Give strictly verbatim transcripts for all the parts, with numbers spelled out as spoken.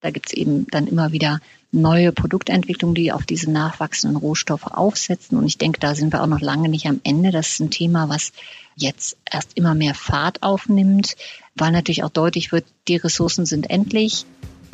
Da gibt es eben dann immer wieder neue Produktentwicklungen, die auf diese nachwachsenden Rohstoffe aufsetzen. Und ich denke, da sind wir auch noch lange nicht am Ende. Das ist ein Thema, was jetzt erst immer mehr Fahrt aufnimmt, weil natürlich auch deutlich wird, die Ressourcen sind endlich.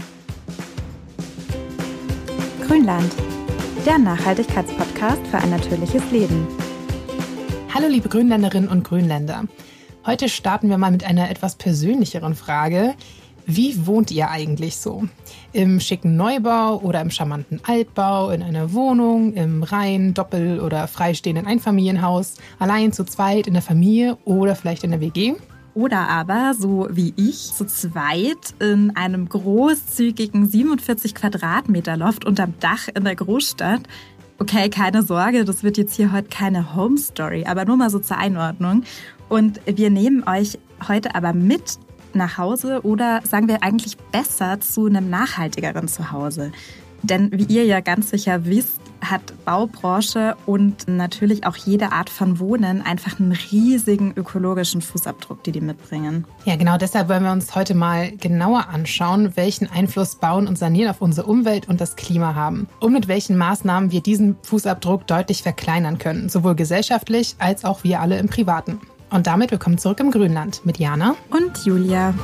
Grünland, der Nachhaltigkeitspodcast für ein natürliches Leben. Hallo liebe Grünländerinnen und Grünländer. Heute starten wir mal mit einer etwas persönlicheren Frage. Wie wohnt ihr eigentlich so? Im schicken Neubau oder im charmanten Altbau, in einer Wohnung, im Reihen-, Doppel- oder freistehenden Einfamilienhaus, allein, zu zweit, in der Familie oder vielleicht in der W G? Oder aber, so wie ich, zu zweit in einem großzügigen siebenundvierzig Quadratmeter Loft unterm Dach in der Großstadt. Okay, keine Sorge, das wird jetzt hier heute keine Home Story, aber nur mal so zur Einordnung. Und wir nehmen euch heute aber mit nach Hause oder sagen wir eigentlich besser zu einem nachhaltigeren Zuhause. Denn wie ihr ja ganz sicher wisst, hat Baubranche und natürlich auch jede Art von Wohnen einfach einen riesigen ökologischen Fußabdruck, die die mitbringen. Ja, genau deshalb wollen wir uns heute mal genauer anschauen, welchen Einfluss Bauen und Sanieren auf unsere Umwelt und das Klima haben. Und mit welchen Maßnahmen wir diesen Fußabdruck deutlich verkleinern können, sowohl gesellschaftlich als auch wir alle im Privaten. Und damit willkommen zurück im Grünland mit Jana und Julia.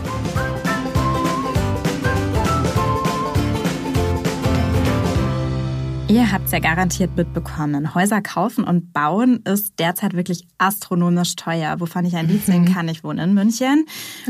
Ihr habt es ja garantiert mitbekommen. Häuser kaufen und bauen ist derzeit wirklich astronomisch teuer. Wovon ich ein Lied singen kann, ich wohne in München.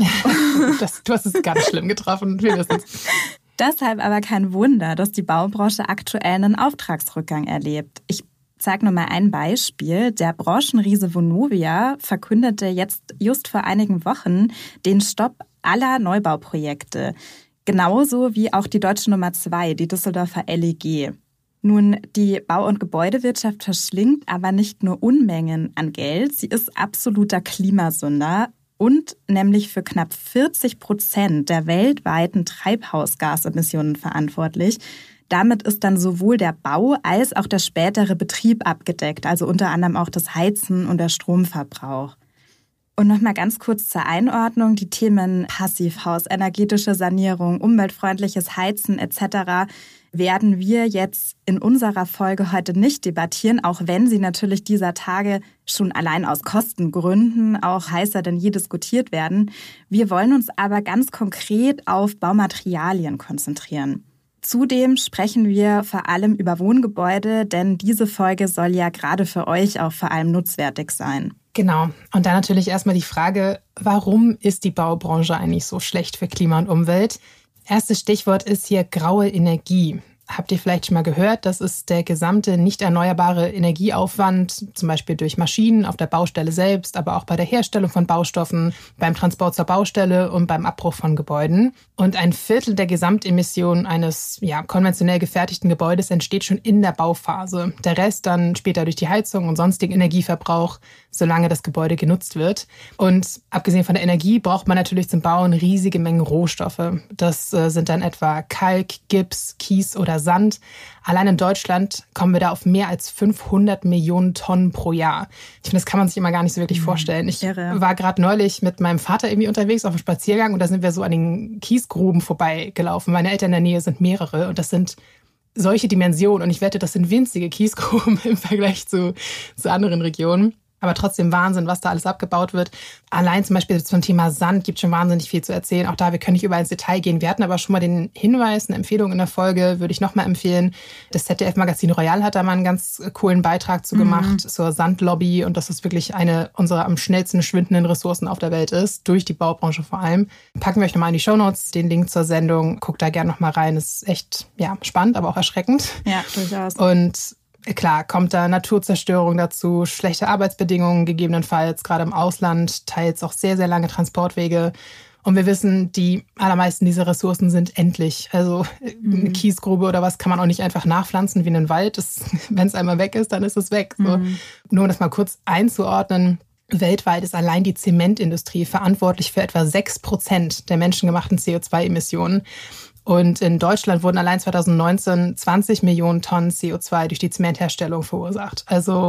das, du hast es ganz schlimm getroffen, wir wissen es. Deshalb aber kein Wunder, dass die Baubranche aktuell einen Auftragsrückgang erlebt. Ich zeige nur mal ein Beispiel. Der Branchenriese Vonovia verkündete jetzt just vor einigen Wochen den Stopp aller Neubauprojekte. Genauso wie auch die deutsche Nummer zwei, die Düsseldorfer L E G. Nun, die Bau- und Gebäudewirtschaft verschlingt aber nicht nur Unmengen an Geld, sie ist absoluter Klimasünder und nämlich für knapp vierzig Prozent der weltweiten Treibhausgasemissionen verantwortlich. Damit ist dann sowohl der Bau als auch der spätere Betrieb abgedeckt, also unter anderem auch das Heizen und der Stromverbrauch. Und nochmal ganz kurz zur Einordnung, die Themen Passivhaus, energetische Sanierung, umweltfreundliches Heizen et cetera werden wir jetzt in unserer Folge heute nicht debattieren, auch wenn sie natürlich dieser Tage schon allein aus Kostengründen auch heißer denn je diskutiert werden. Wir wollen uns aber ganz konkret auf Baumaterialien konzentrieren. Zudem sprechen wir vor allem über Wohngebäude, denn diese Folge soll ja gerade für euch auch vor allem nutzwertig sein. Genau. Und dann natürlich erstmal die Frage, warum ist die Baubranche eigentlich so schlecht für Klima und Umwelt? Erstes Stichwort ist hier graue Energie. Habt ihr vielleicht schon mal gehört, das ist der gesamte nicht erneuerbare Energieaufwand, zum Beispiel durch Maschinen auf der Baustelle selbst, aber auch bei der Herstellung von Baustoffen, beim Transport zur Baustelle und beim Abbruch von Gebäuden. Und ein Viertel der Gesamtemissionen eines ja, konventionell gefertigten Gebäudes entsteht schon in der Bauphase. Der Rest dann später durch die Heizung und sonstigen Energieverbrauch, solange das Gebäude genutzt wird. Und abgesehen von der Energie braucht man natürlich zum Bauen riesige Mengen Rohstoffe. Das äh, sind dann etwa Kalk, Gips, Kies oder Sand. Allein in Deutschland kommen wir da auf mehr als fünfhundert Millionen Tonnen pro Jahr. Ich finde, das kann man sich immer gar nicht so wirklich vorstellen. Ich Irre. war gerade neulich mit meinem Vater irgendwie unterwegs auf einem Spaziergang und da sind wir so an den Kiesgruben vorbeigelaufen. Meine Eltern in der Nähe sind mehrere und das sind solche Dimensionen. Und ich wette, das sind winzige Kiesgruben im Vergleich zu, zu anderen Regionen. Aber trotzdem Wahnsinn, was da alles abgebaut wird. Allein zum Beispiel zum Thema Sand gibt schon wahnsinnig viel zu erzählen. Auch da, wir können nicht überall ins Detail gehen. Wir hatten aber schon mal den Hinweis, eine Empfehlung in der Folge, würde ich nochmal empfehlen. Das Z D F-Magazin Royal hat da mal einen ganz coolen Beitrag zu gemacht, mhm. zur Sandlobby. Und dass es wirklich eine unserer am schnellsten schwindenden Ressourcen auf der Welt ist, durch die Baubranche vor allem. Packen wir euch nochmal in die Shownotes den Link zur Sendung. Guckt da gerne nochmal rein. Das ist echt ja, spannend, aber auch erschreckend. Ja, durchaus. Und klar, kommt da Naturzerstörung dazu, schlechte Arbeitsbedingungen gegebenenfalls, gerade im Ausland, teils auch sehr, sehr lange Transportwege. Und wir wissen, die allermeisten dieser Ressourcen sind endlich. Also eine Kiesgrube oder was kann man auch nicht einfach nachpflanzen wie einen Wald. Wenn es einmal weg ist, dann ist es weg. So. Mhm. Nur um das mal kurz einzuordnen. Weltweit ist allein die Zementindustrie verantwortlich für etwa sechs Prozent der menschengemachten C O zwei Emissionen. Und in Deutschland wurden allein zwanzig neunzehn zwanzig Millionen Tonnen C O zwei durch die Zementherstellung verursacht. Also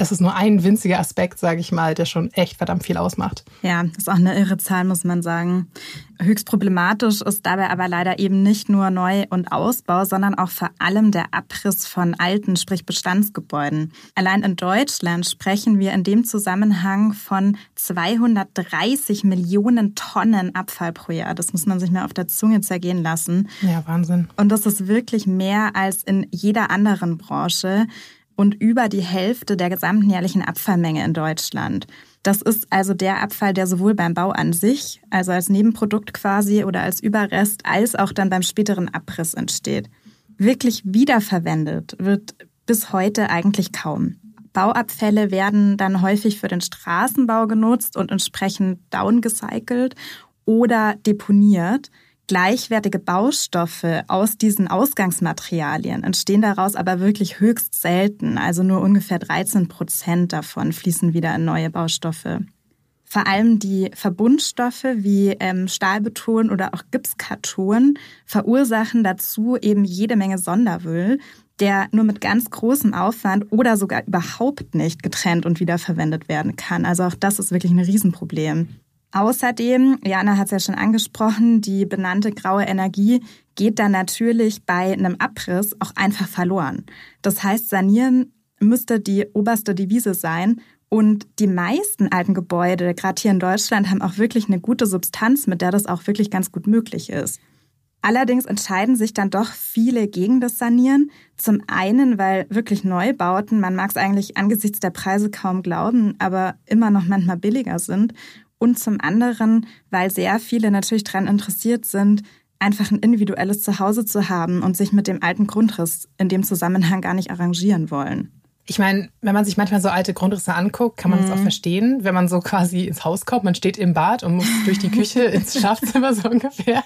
das ist nur ein winziger Aspekt, sage ich mal, der schon echt verdammt viel ausmacht. Ja, das ist auch eine irre Zahl, muss man sagen. Höchst problematisch ist dabei aber leider eben nicht nur Neu- und Ausbau, sondern auch vor allem der Abriss von alten, sprich Bestandsgebäuden. Allein in Deutschland sprechen wir in dem Zusammenhang von zweihundertdreißig Millionen Tonnen Abfall pro Jahr. Das muss man sich mal auf der Zunge zergehen lassen. Ja, Wahnsinn. Und das ist wirklich mehr als in jeder anderen Branche und über die Hälfte der gesamten jährlichen Abfallmenge in Deutschland. Das ist also der Abfall, der sowohl beim Bau an sich, also als Nebenprodukt quasi oder als Überrest, als auch dann beim späteren Abriss entsteht. Wirklich wiederverwendet wird bis heute eigentlich kaum. Bauabfälle werden dann häufig für den Straßenbau genutzt und entsprechend downgecycelt oder deponiert. Gleichwertige Baustoffe aus diesen Ausgangsmaterialien entstehen daraus aber wirklich höchst selten. Also nur ungefähr dreizehn Prozent davon fließen wieder in neue Baustoffe. Vor allem die Verbundstoffe wie ähm, Stahlbeton oder auch Gipskarton verursachen dazu eben jede Menge Sondermüll, der nur mit ganz großem Aufwand oder sogar überhaupt nicht getrennt und wiederverwendet werden kann. Also auch das ist wirklich ein Riesenproblem. Außerdem, Jana hat es ja schon angesprochen, die benannte graue Energie geht dann natürlich bei einem Abriss auch einfach verloren. Das heißt, sanieren müsste die oberste Devise sein. Und die meisten alten Gebäude, gerade hier in Deutschland, haben auch wirklich eine gute Substanz, mit der das auch wirklich ganz gut möglich ist. Allerdings entscheiden sich dann doch viele gegen das Sanieren. Zum einen, weil wirklich Neubauten, man mag es eigentlich angesichts der Preise kaum glauben, aber immer noch manchmal billiger sind. Und zum anderen, weil sehr viele natürlich daran interessiert sind, einfach ein individuelles Zuhause zu haben und sich mit dem alten Grundriss in dem Zusammenhang gar nicht arrangieren wollen. Ich meine, wenn man sich manchmal so alte Grundrisse anguckt, kann man das mhm. auch verstehen. Wenn man so quasi ins Haus kommt, man steht im Bad und muss durch die Küche ins Schlafzimmer so ungefähr.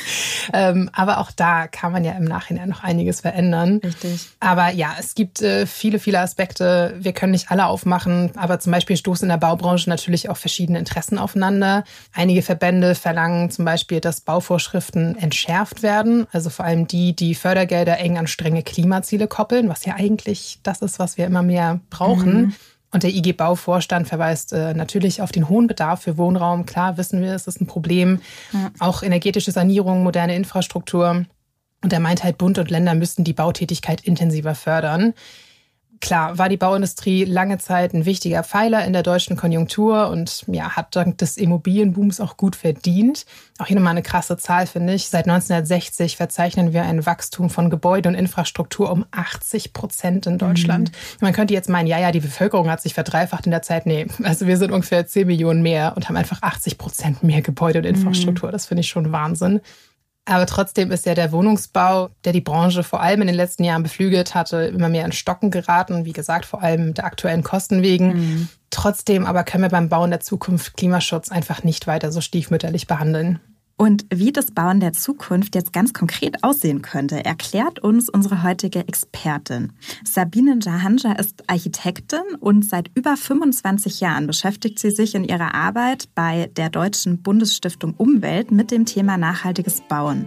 Ähm, aber auch da kann man ja im Nachhinein noch einiges verändern. Richtig. Aber ja, es gibt äh, viele, viele Aspekte. Wir können nicht alle aufmachen, aber zum Beispiel stoßen in der Baubranche natürlich auch verschiedene Interessen aufeinander. Einige Verbände verlangen zum Beispiel, dass Bauvorschriften entschärft werden. Also vor allem die, die Fördergelder eng an strenge Klimaziele koppeln, was ja eigentlich das ist, was wir immer mehr brauchen. Mhm. Und der I G-Bauvorstand verweist äh, natürlich auf den hohen Bedarf für Wohnraum. Klar, wissen wir, es ist ein Problem. Ja. Auch energetische Sanierung, moderne Infrastruktur. Und er meint halt, Bund und Länder müssten die Bautätigkeit intensiver fördern. Klar, war die Bauindustrie lange Zeit ein wichtiger Pfeiler in der deutschen Konjunktur und ja, hat dank des Immobilienbooms auch gut verdient. Auch hier nochmal eine krasse Zahl, finde ich. Seit neunzehnhundertsechzig verzeichnen wir ein Wachstum von Gebäude und Infrastruktur um achtzig Prozent in Deutschland. Mhm. Man könnte jetzt meinen, ja, ja, die Bevölkerung hat sich verdreifacht in der Zeit. Nee, also wir sind ungefähr zehn Millionen mehr und haben einfach achtzig Prozent mehr Gebäude und Infrastruktur. Mhm. Das finde ich schon Wahnsinn. Aber trotzdem ist ja der Wohnungsbau, der die Branche vor allem in den letzten Jahren beflügelt hatte, immer mehr in Stocken geraten. Wie gesagt, vor allem der aktuellen Kosten wegen. Mhm. Trotzdem aber können wir beim Bauen der Zukunft Klimaschutz einfach nicht weiter so stiefmütterlich behandeln. Und wie das Bauen der Zukunft jetzt ganz konkret aussehen könnte, erklärt uns unsere heutige Expertin. Sabine Jahanja ist Architektin und seit über fünfundzwanzig Jahren beschäftigt sie sich in ihrer Arbeit bei der Deutschen Bundesstiftung Umwelt mit dem Thema nachhaltiges Bauen.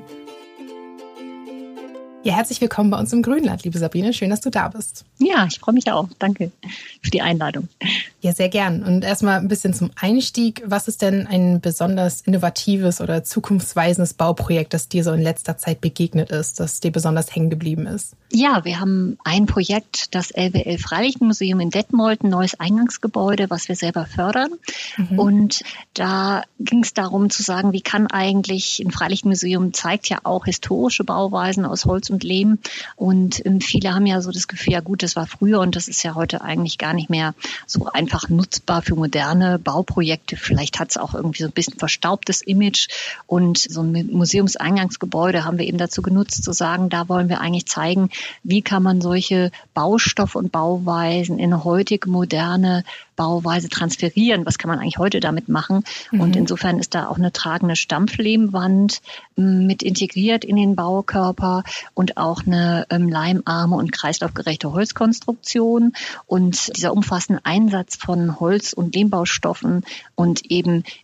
Ja, herzlich willkommen bei uns im Grünland, liebe Sabine. Schön, dass du da bist. Ja, ich freue mich auch. Danke für die Einladung. Ja, sehr gern. Und erstmal ein bisschen zum Einstieg. Was ist denn ein besonders innovatives oder zukunftsweisendes Bauprojekt, das dir so in letzter Zeit begegnet ist, das dir besonders hängen geblieben ist? Ja, wir haben ein Projekt, das L W L-Freilichtmuseum in Detmold, ein neues Eingangsgebäude, was wir selber fördern. Mhm. Und da ging es darum zu sagen, wie kann eigentlich ein Freilichtmuseum, zeigt ja auch historische Bauweisen aus Holz und Lehm. Und ähm, viele haben ja so das Gefühl, ja gut, das war früher und das ist ja heute eigentlich gar nicht mehr so einfach nutzbar für moderne Bauprojekte. Vielleicht hat es auch irgendwie so ein bisschen verstaubtes Image. Und so ein Museumseingangsgebäude haben wir eben dazu genutzt, zu sagen, da wollen wir eigentlich zeigen, wie kann man solche Baustoff- und Bauweisen in eine heutige moderne Bauweise transferieren. Was kann man eigentlich heute damit machen? Mhm. Und insofern ist da auch eine tragende Stampflehmwand mit integriert in den Baukörper und auch eine ähm, leimarme und kreislaufgerechte Holzkonstruktion. Und dieser umfassende Einsatz von Holz- und Lehmbaustoffen und eben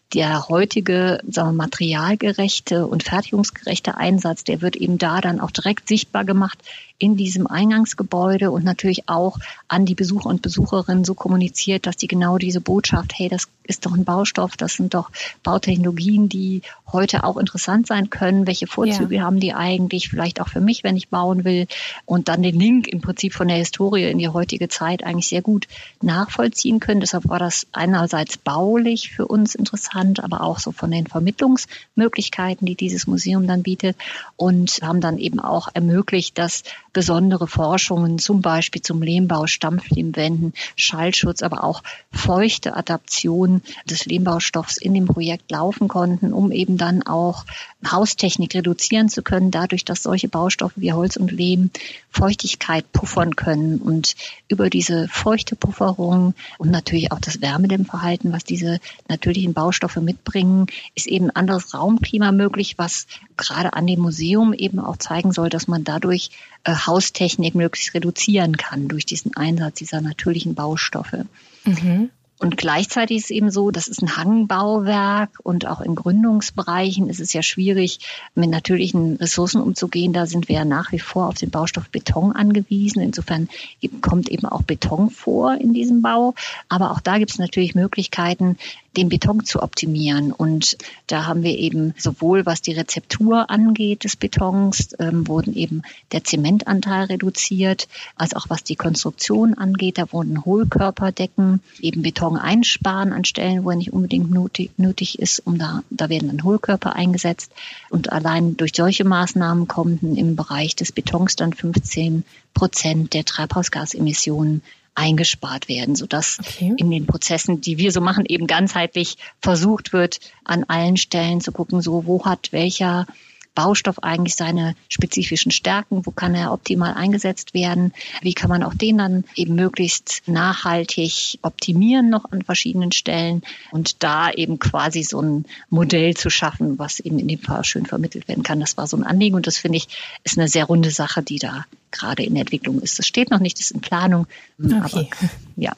der heutige, sagen wir, materialgerechte und fertigungsgerechte Einsatz, der wird eben da dann auch direkt sichtbar gemacht in diesem Eingangsgebäude und natürlich auch an die Besucher und Besucherinnen so kommuniziert, dass die genau diese Botschaft, hey, das ist doch ein Baustoff, das sind doch Bautechnologien, die heute auch interessant sein können. Welche Vorzüge ja. haben die eigentlich? Vielleicht auch für mich, wenn ich bauen will. Und dann den Link im Prinzip von der Historie in die heutige Zeit eigentlich sehr gut nachvollziehen können. Deshalb war das einerseits baulich für uns interessant, aber auch so von den Vermittlungsmöglichkeiten, die dieses Museum dann bietet, und haben dann eben auch ermöglicht, dass besondere Forschungen, zum Beispiel zum Lehmbau, Stampflehmwänden, Schallschutz, aber auch feuchte Adaption des Lehmbaustoffs in dem Projekt laufen konnten, um eben dann auch Haustechnik reduzieren zu können, dadurch, dass solche Baustoffe wie Holz und Lehm Feuchtigkeit puffern können. Und über diese feuchte Pufferung und natürlich auch das Wärmedämmverhalten, was diese natürlichen Baustoffe mitbringen, ist eben ein anderes Raumklima möglich, was gerade an dem Museum eben auch zeigen soll, dass man dadurch äh, Haustechnik möglichst reduzieren kann durch diesen Einsatz dieser natürlichen Baustoffe. Mhm. Und gleichzeitig ist es eben so, das ist ein Hangbauwerk und auch in Gründungsbereichen ist es ja schwierig, mit natürlichen Ressourcen umzugehen. Da sind wir ja nach wie vor auf den Baustoff Beton angewiesen. Insofern kommt eben auch Beton vor in diesem Bau. Aber auch da gibt es natürlich Möglichkeiten, den Beton zu optimieren. Und da haben wir eben sowohl, was die Rezeptur angeht des Betons, ähm, wurden eben der Zementanteil reduziert, als auch was die Konstruktion angeht. Da wurden Hohlkörperdecken, eben Beton einsparen an Stellen, wo er nicht unbedingt nötig, nötig ist. Um da, da werden dann Hohlkörper eingesetzt. Und allein durch solche Maßnahmen konnten im Bereich des Betons dann fünfzehn Prozent der Treibhausgasemissionen eingespart werden, sodass okay. in den Prozessen, die wir so machen, eben ganzheitlich versucht wird, an allen Stellen zu gucken, so wo hat welcher Baustoff eigentlich seine spezifischen Stärken, wo kann er optimal eingesetzt werden, wie kann man auch den dann eben möglichst nachhaltig optimieren noch an verschiedenen Stellen und da eben quasi so ein Modell zu schaffen, was eben in dem Fall schön vermittelt werden kann. Das war so ein Anliegen und das finde ich ist eine sehr runde Sache, die da gerade in der Entwicklung ist. Das steht noch nicht, das ist in Planung. Okay. Aber ja,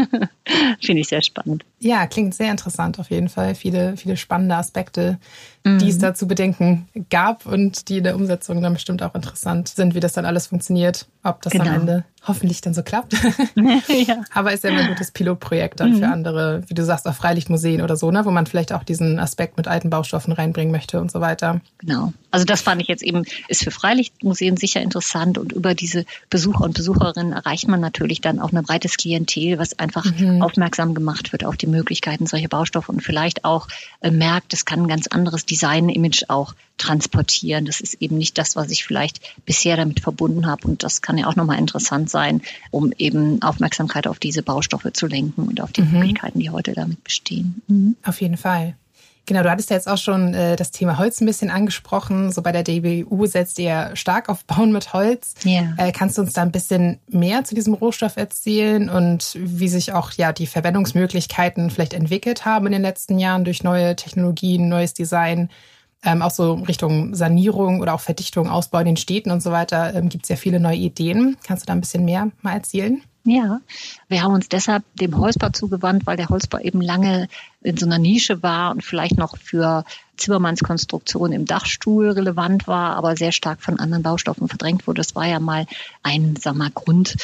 finde ich sehr spannend. Ja, klingt sehr interessant auf jeden Fall. Viele, viele spannende Aspekte, mhm. die es da zu bedenken gab und die in der Umsetzung dann bestimmt auch interessant sind, wie das dann alles funktioniert, ob das genau. am Ende hoffentlich dann so klappt. ja. Aber ist ja immer ein gutes Pilotprojekt dann mhm. für andere, wie du sagst, auch Freilichtmuseen oder so, ne, wo man vielleicht auch diesen Aspekt mit alten Baustoffen reinbringen möchte und so weiter. Genau. Also das fand ich jetzt eben, ist für Freilichtmuseen sicher interessant und über diese Besucher und Besucherinnen erreicht man natürlich dann auch ein breites Klientel, was einfach mhm. aufmerksam gemacht wird auf die Möglichkeiten solcher Baustoffe und vielleicht auch äh, merkt, es kann ein ganz anderes Design-Image auch transportieren. Das ist eben nicht das, was ich vielleicht bisher damit verbunden habe und das kann ja auch nochmal interessant sein, um eben Aufmerksamkeit auf diese Baustoffe zu lenken und auf die mhm. Möglichkeiten, die heute damit bestehen. Mhm. Auf jeden Fall. Genau, du hattest ja jetzt auch schon äh, das Thema Holz ein bisschen angesprochen. So bei der D B U setzt ihr stark auf Bauen mit Holz. Ja. Äh, kannst du uns da ein bisschen mehr zu diesem Rohstoff erzählen und wie sich auch ja die Verwendungsmöglichkeiten vielleicht entwickelt haben in den letzten Jahren durch neue Technologien, neues Design, ähm, auch so Richtung Sanierung oder auch Verdichtung, Ausbau in den Städten und so weiter. Ähm, gibt es ja viele neue Ideen. Kannst du da ein bisschen mehr mal erzählen? Ja, wir haben uns deshalb dem Holzbau zugewandt, weil der Holzbau eben lange in so einer Nische war und vielleicht noch für Zimmermannskonstruktion im Dachstuhl relevant war, aber sehr stark von anderen Baustoffen verdrängt wurde. Das war ja mal ein, sag mal,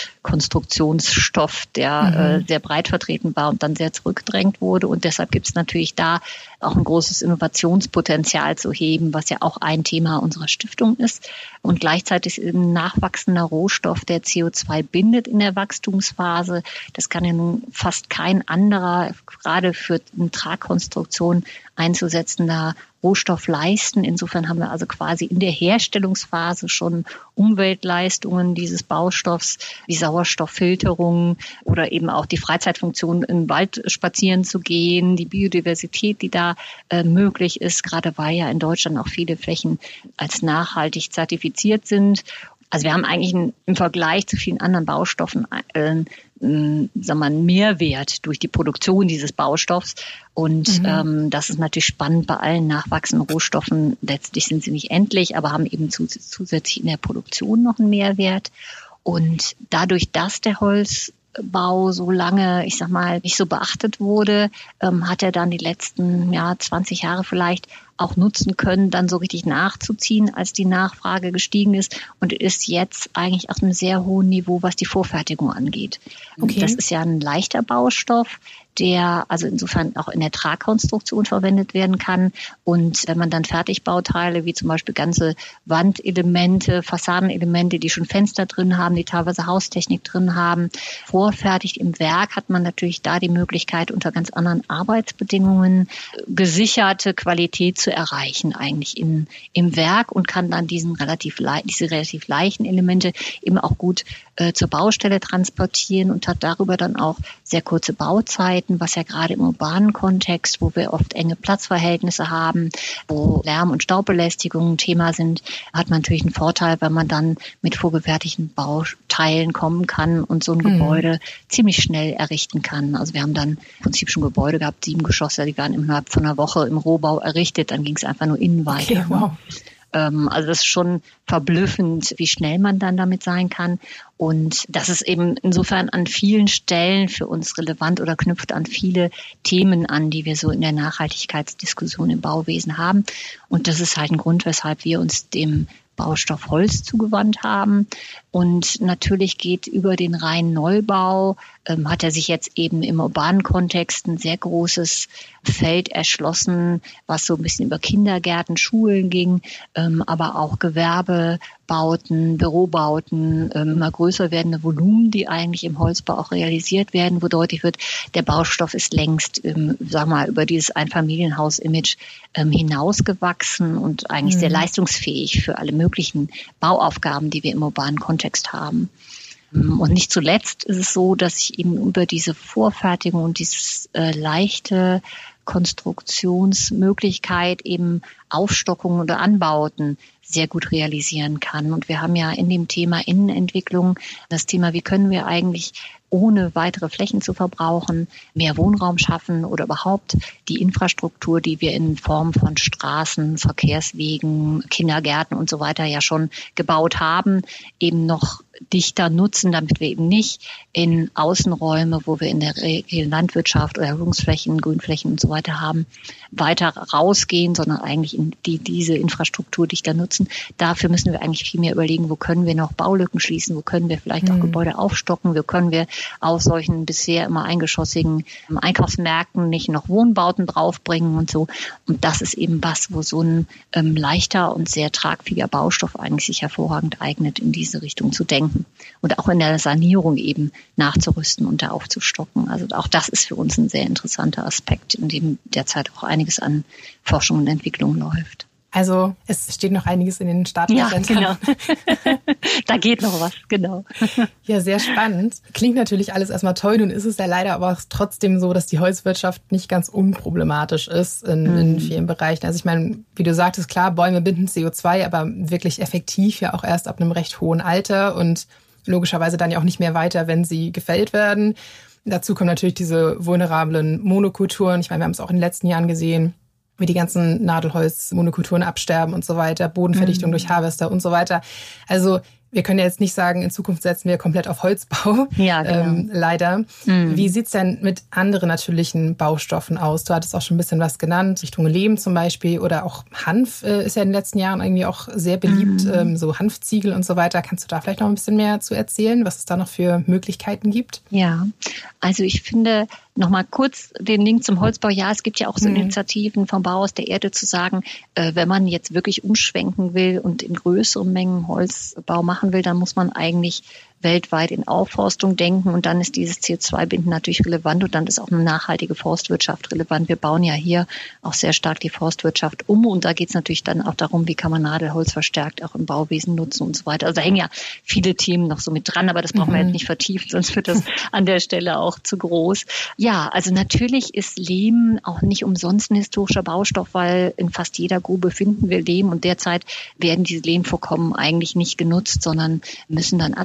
Grundkonstruktionsstoff, der mhm. äh, sehr breit vertreten war und dann sehr zurückgedrängt wurde. Und deshalb gibt es natürlich da auch ein großes Innovationspotenzial zu heben, was ja auch ein Thema unserer Stiftung ist. Und gleichzeitig ist ein nachwachsender Rohstoff, der C O zwei bindet in der Wachstumsphase. Das kann ja nun fast kein anderer, gerade für eine Tragkonstruktion einzusetzender Rohstoff leisten. Insofern haben wir also quasi in der Herstellungsphase schon Umweltleistungen dieses Baustoffs wie Sauerstofffilterung oder eben auch die Freizeitfunktion, im Wald spazieren zu gehen, die Biodiversität, die da äh, möglich ist, gerade weil ja in Deutschland auch viele Flächen als nachhaltig zertifiziert sind. Also wir haben eigentlich einen, im Vergleich zu vielen anderen Baustoffen äh, sagen wir, einen Mehrwert durch die Produktion dieses Baustoffs. Und mhm. ähm, das ist natürlich spannend bei allen nachwachsenden Rohstoffen. Letztlich sind sie nicht endlich, aber haben eben zus- zusätzlich in der Produktion noch einen Mehrwert. Und dadurch, dass der Holz Holzbau so lange, ich sag mal, nicht so beachtet wurde, ähm, hat er dann die letzten ja, zwanzig Jahre vielleicht auch nutzen können, dann so richtig nachzuziehen, als die Nachfrage gestiegen ist und ist jetzt eigentlich auf einem sehr hohen Niveau, was die Vorfertigung angeht. Okay. Das ist ja ein leichter Baustoff, der also insofern auch in der Tragkonstruktion verwendet werden kann. Und wenn man dann Fertigbauteile wie zum Beispiel ganze Wandelemente, Fassadenelemente, die schon Fenster drin haben, die teilweise Haustechnik drin haben, vorfertigt im Werk, hat man natürlich da die Möglichkeit, unter ganz anderen Arbeitsbedingungen gesicherte Qualität zu erreichen eigentlich in, im Werk und kann dann diesen relativ le- diese relativ leichten Elemente eben auch gut äh, zur Baustelle transportieren und hat darüber dann auch sehr kurze Bauzeiten, was ja gerade im urbanen Kontext, wo wir oft enge Platzverhältnisse haben, wo Lärm- und Staubbelästigung ein Thema sind, hat man natürlich einen Vorteil, wenn man dann mit vorgefertigten Bauteilen kommen kann und so ein mhm. Gebäude ziemlich schnell errichten kann. Also wir haben dann im Prinzip schon Gebäude gehabt, sieben Geschosse, die waren innerhalb von einer Woche im Rohbau errichtet, dann ging es einfach nur innen weiter. Okay, wow. Ähm, also das ist schon verblüffend, wie schnell man dann damit sein kann. Und das ist eben insofern an vielen Stellen für uns relevant oder knüpft an viele Themen an, die wir so in der Nachhaltigkeitsdiskussion im Bauwesen haben. Und das ist halt ein Grund, weshalb wir uns dem Baustoff Holz zugewandt haben. Und natürlich geht über den reinen Neubau, ähm, hat er sich jetzt eben im urbanen Kontext ein sehr großes Feld erschlossen, was so ein bisschen über Kindergärten, Schulen ging, ähm, aber auch Gewerbebauten, Bürobauten, ähm, immer größer werdende Volumen, die eigentlich im Holzbau auch realisiert werden, wo deutlich wird, der Baustoff ist längst, ähm, sag mal, über dieses Einfamilienhaus-Image ähm, hinausgewachsen und eigentlich mhm. sehr leistungsfähig für alle möglichen Bauaufgaben, die wir im urbanen Kontext haben. Und nicht zuletzt ist es so, dass ich eben über diese Vorfertigung und dieses äh, leichte Konstruktionsmöglichkeit eben Aufstockungen oder Anbauten sehr gut realisieren kann. Und wir haben ja in dem Thema Innenentwicklung das Thema, wie können wir eigentlich ohne weitere Flächen zu verbrauchen, mehr Wohnraum schaffen oder überhaupt die Infrastruktur, die wir in Form von Straßen, Verkehrswegen, Kindergärten und so weiter ja schon gebaut haben, eben noch dichter nutzen, damit wir eben nicht in Außenräume, wo wir in der Regel Landwirtschaft oder Erholungsflächen, Grünflächen und so weiter haben, weiter rausgehen, sondern eigentlich in die, diese Infrastruktur dichter nutzen. Dafür müssen wir eigentlich viel mehr überlegen, wo können wir noch Baulücken schließen, wo können wir vielleicht mhm. auch Gebäude aufstocken, wo können wir auf solchen bisher immer eingeschossigen Einkaufsmärkten nicht noch Wohnbauten draufbringen und so. Und das ist eben was, wo so ein ähm, leichter und sehr tragfähiger Baustoff eigentlich sich hervorragend eignet, in diese Richtung zu denken. Und auch in der Sanierung eben nachzurüsten und da aufzustocken. Also auch das ist für uns ein sehr interessanter Aspekt, in dem derzeit auch einiges an Forschung und Entwicklung läuft. Also es steht noch einiges in den Startlöchern. Ja, genau. Da geht noch was, genau. Ja, sehr spannend. Klingt natürlich alles erstmal toll, nun ist es ja leider aber trotzdem so, dass die Holzwirtschaft nicht ganz unproblematisch ist in, mhm. in vielen Bereichen. Also ich meine, wie du sagtest, klar, Bäume binden C O zwei, aber wirklich effektiv ja auch erst ab einem recht hohen Alter und logischerweise dann ja auch nicht mehr weiter, wenn sie gefällt werden. Dazu kommen natürlich diese vulnerablen Monokulturen. Ich meine, wir haben es auch in den letzten Jahren gesehen, wie die ganzen Nadelholz-Monokulturen absterben und so weiter, Bodenverdichtung mhm. durch Harvester und so weiter. Also wir können ja jetzt nicht sagen, in Zukunft setzen wir komplett auf Holzbau, ja, genau. ähm, leider. Mhm. Wie sieht's denn mit anderen natürlichen Baustoffen aus? Du hattest auch schon ein bisschen was genannt, Richtung Lehm zum Beispiel oder auch Hanf äh, ist ja in den letzten Jahren irgendwie auch sehr beliebt, mhm. ähm, so Hanfziegel und so weiter. Kannst du da vielleicht noch ein bisschen mehr zu erzählen, was es da noch für Möglichkeiten gibt? Ja, also ich finde, nochmal kurz den Link zum Holzbau. Ja, es gibt ja auch so mhm. Initiativen vom Bau aus der Erde zu sagen, äh, wenn man jetzt wirklich umschwenken will und in größeren Mengen Holzbau machen will, dann muss man eigentlich weltweit in Aufforstung denken und dann ist dieses C O zwei Binden natürlich relevant und dann ist auch eine nachhaltige Forstwirtschaft relevant. Wir bauen ja hier auch sehr stark die Forstwirtschaft um und da geht es natürlich dann auch darum, wie kann man Nadelholz verstärkt auch im Bauwesen nutzen und so weiter. Also da hängen ja viele Themen noch so mit dran, aber das brauchen mhm. wir jetzt nicht vertieft, sonst wird das an der Stelle auch zu groß. Ja, also natürlich ist Lehm auch nicht umsonst ein historischer Baustoff, weil in fast jeder Grube finden wir Lehm und derzeit werden diese Lehmvorkommen eigentlich nicht genutzt, sondern müssen dann abtransportiert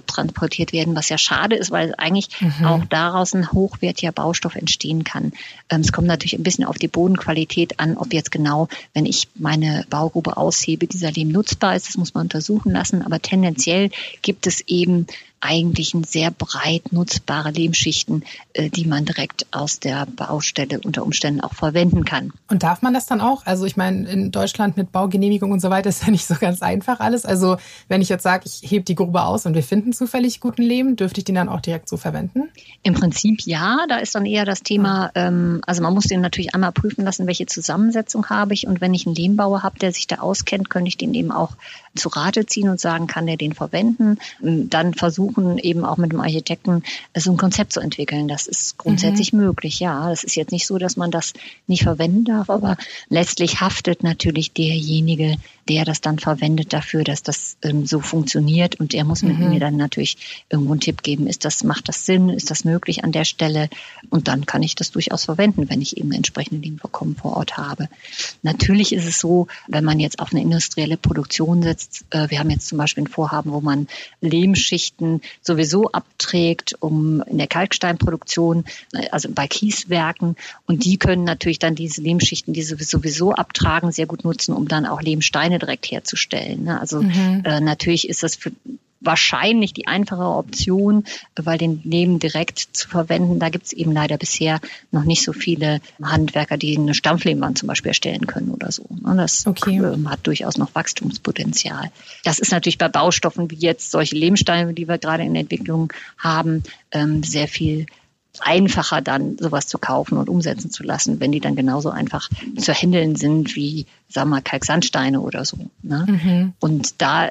importiert werden, was ja schade ist, weil eigentlich mhm. auch daraus ein hochwertiger Baustoff entstehen kann. Ähm, es kommt natürlich ein bisschen auf die Bodenqualität an, ob jetzt genau, wenn ich meine Baugrube aushebe, dieser Lehm nutzbar ist. Das muss man untersuchen lassen. Aber tendenziell gibt es eben eigentlich sehr breit nutzbare Lehmschichten, die man direkt aus der Baustelle unter Umständen auch verwenden kann. Und darf man das dann auch? Also ich meine, in Deutschland mit Baugenehmigung und so weiter ist ja nicht so ganz einfach alles. Also wenn ich jetzt sage, ich hebe die Grube aus und wir finden zufällig guten Lehm, dürfte ich den dann auch direkt so verwenden? Im Prinzip ja, da ist dann eher das Thema, ähm, also man muss den natürlich einmal prüfen lassen, welche Zusammensetzung habe ich. Und wenn ich einen Lehmbauer habe, der sich da auskennt, könnte ich den eben auch zu Rate ziehen und sagen, kann der den verwenden? Dann versuchen eben auch mit dem Architekten so ein Konzept zu entwickeln. Das ist grundsätzlich mhm. möglich, ja. Das ist jetzt nicht so, dass man das nicht verwenden darf, aber letztlich haftet natürlich derjenige, der das dann verwendet dafür, dass das ähm, so funktioniert, und er muss mit mhm. mir dann natürlich irgendwo einen Tipp geben, ist das, macht das Sinn, ist das möglich an der Stelle, und dann kann ich das durchaus verwenden, wenn ich eben entsprechende Lehmvorkommen vor Ort habe. Natürlich ist es so, wenn man jetzt auf eine industrielle Produktion setzt, äh, wir haben jetzt zum Beispiel ein Vorhaben, wo man Lehmschichten sowieso abträgt, um in der Kalksteinproduktion, also bei Kieswerken, und die können natürlich dann diese Lehmschichten, die sie sowieso abtragen, sehr gut nutzen, um dann auch Lehmsteine direkt herzustellen. Also mhm. äh, natürlich ist das für wahrscheinlich die einfache Option, weil den Lehm direkt zu verwenden, da gibt es eben leider bisher noch nicht so viele Handwerker, die eine Stampflehmwand zum Beispiel erstellen können oder so. Das okay. hat durchaus noch Wachstumspotenzial. Das ist natürlich bei Baustoffen wie jetzt solche Lehmsteine, die wir gerade in der Entwicklung haben, sehr viel einfacher dann sowas zu kaufen und umsetzen zu lassen, wenn die dann genauso einfach zu handeln sind wie, sagen wir mal, Kalksandsteine oder so. Ne? Mhm. Und da,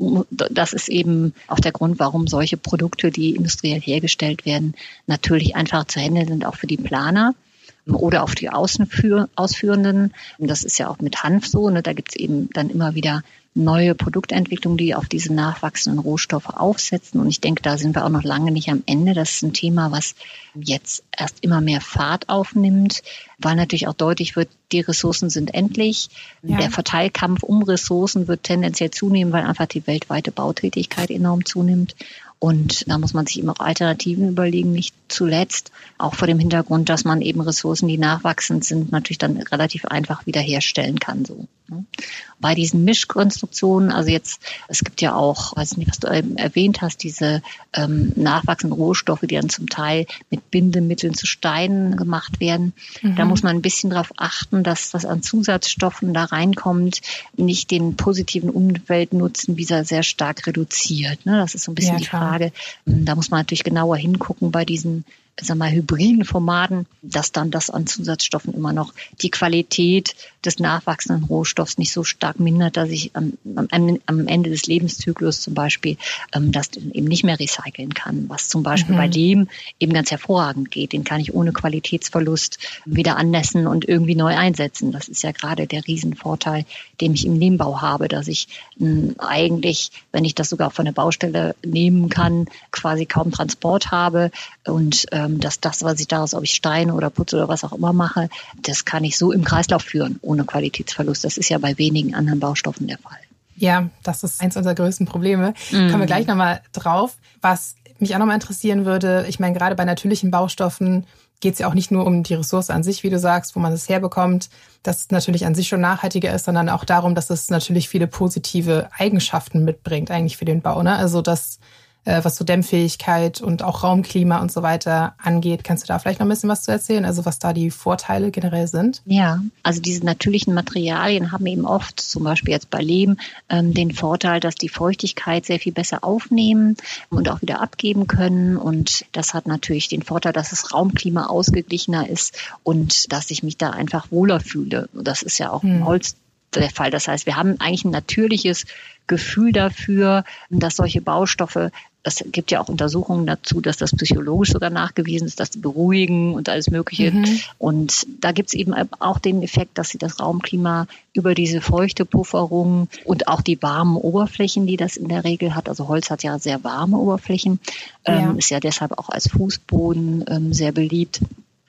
das ist eben auch der Grund, warum solche Produkte, die industriell hergestellt werden, natürlich einfach zu handeln sind, auch für die Planer oder auch die Außenführ- Ausführenden. Und das ist ja auch mit Hanf so. Ne? Da gibt es eben dann immer wieder neue Produktentwicklungen, die auf diese nachwachsenden Rohstoffe aufsetzen. Und ich denke, da sind wir auch noch lange nicht am Ende. Das ist ein Thema, was jetzt erst immer mehr Fahrt aufnimmt, weil natürlich auch deutlich wird, die Ressourcen sind endlich. Ja. Der Verteilkampf um Ressourcen wird tendenziell zunehmen, weil einfach die weltweite Bautätigkeit enorm zunimmt. Und da muss man sich eben auch Alternativen überlegen, nicht zuletzt auch vor dem Hintergrund, dass man eben Ressourcen, die nachwachsend sind, natürlich dann relativ einfach wiederherstellen kann. So. Bei diesen Mischkonstruktionen, also jetzt, es gibt ja auch, weiß nicht, was du erwähnt hast, diese ähm, nachwachsenden Rohstoffe, die dann zum Teil mit Bindemitteln zu Steinen gemacht werden. Mhm. Da muss man ein bisschen darauf achten, dass das an Zusatzstoffen da reinkommt, nicht den positiven Umweltnutzen wieder sehr stark reduziert. Ne? Das ist so ein bisschen ja, die Frage. Da muss man natürlich genauer hingucken bei diesen, sagen wir mal, hybriden Formaten, dass dann das an Zusatzstoffen immer noch die Qualität des nachwachsenden Rohstoffs nicht so stark mindert, dass ich am, am, am Ende des Lebenszyklus zum Beispiel ähm, das eben nicht mehr recyceln kann, was zum Beispiel mhm. bei Lehm eben ganz hervorragend geht. Den kann ich ohne Qualitätsverlust wieder annässen und irgendwie neu einsetzen. Das ist ja gerade der Riesenvorteil, den ich im Lehmbau habe, dass ich mh, eigentlich, wenn ich das sogar von der Baustelle nehmen kann, quasi kaum Transport habe und ähm, dass das, was ich daraus, ob ich Steine oder Putz oder was auch immer mache, das kann ich so im Kreislauf führen, ohne Qualitätsverlust. Das ist ja bei wenigen anderen Baustoffen der Fall. Ja, das ist eins unserer größten Probleme. Mhm. Kommen wir gleich nochmal drauf. Was mich auch nochmal interessieren würde, ich meine, gerade bei natürlichen Baustoffen geht es ja auch nicht nur um die Ressource an sich, wie du sagst, wo man es herbekommt, das natürlich an sich schon nachhaltiger ist, sondern auch darum, dass es natürlich viele positive Eigenschaften mitbringt, eigentlich für den Bau. Ne? Also das, was so Dämmfähigkeit und auch Raumklima und so weiter angeht. Kannst du da vielleicht noch ein bisschen was zu erzählen? Also was da die Vorteile generell sind? Ja, also diese natürlichen Materialien haben eben oft, zum Beispiel jetzt bei Lehm, ähm, den Vorteil, dass die Feuchtigkeit sehr viel besser aufnehmen und auch wieder abgeben können. Und das hat natürlich den Vorteil, dass das Raumklima ausgeglichener ist und dass ich mich da einfach wohler fühle. Das ist ja auch hm. im Holz der Fall. Das heißt, wir haben eigentlich ein natürliches Gefühl dafür, dass solche Baustoffe, es gibt ja auch Untersuchungen dazu, dass das psychologisch sogar nachgewiesen ist, dass sie beruhigen und alles Mögliche. Mhm. Und da gibt es eben auch den Effekt, dass sie das Raumklima über diese feuchte Pufferung und auch die warmen Oberflächen, die das in der Regel hat, also Holz hat ja sehr warme Oberflächen, ja. Ähm, ist ja deshalb auch als Fußboden ähm, sehr beliebt.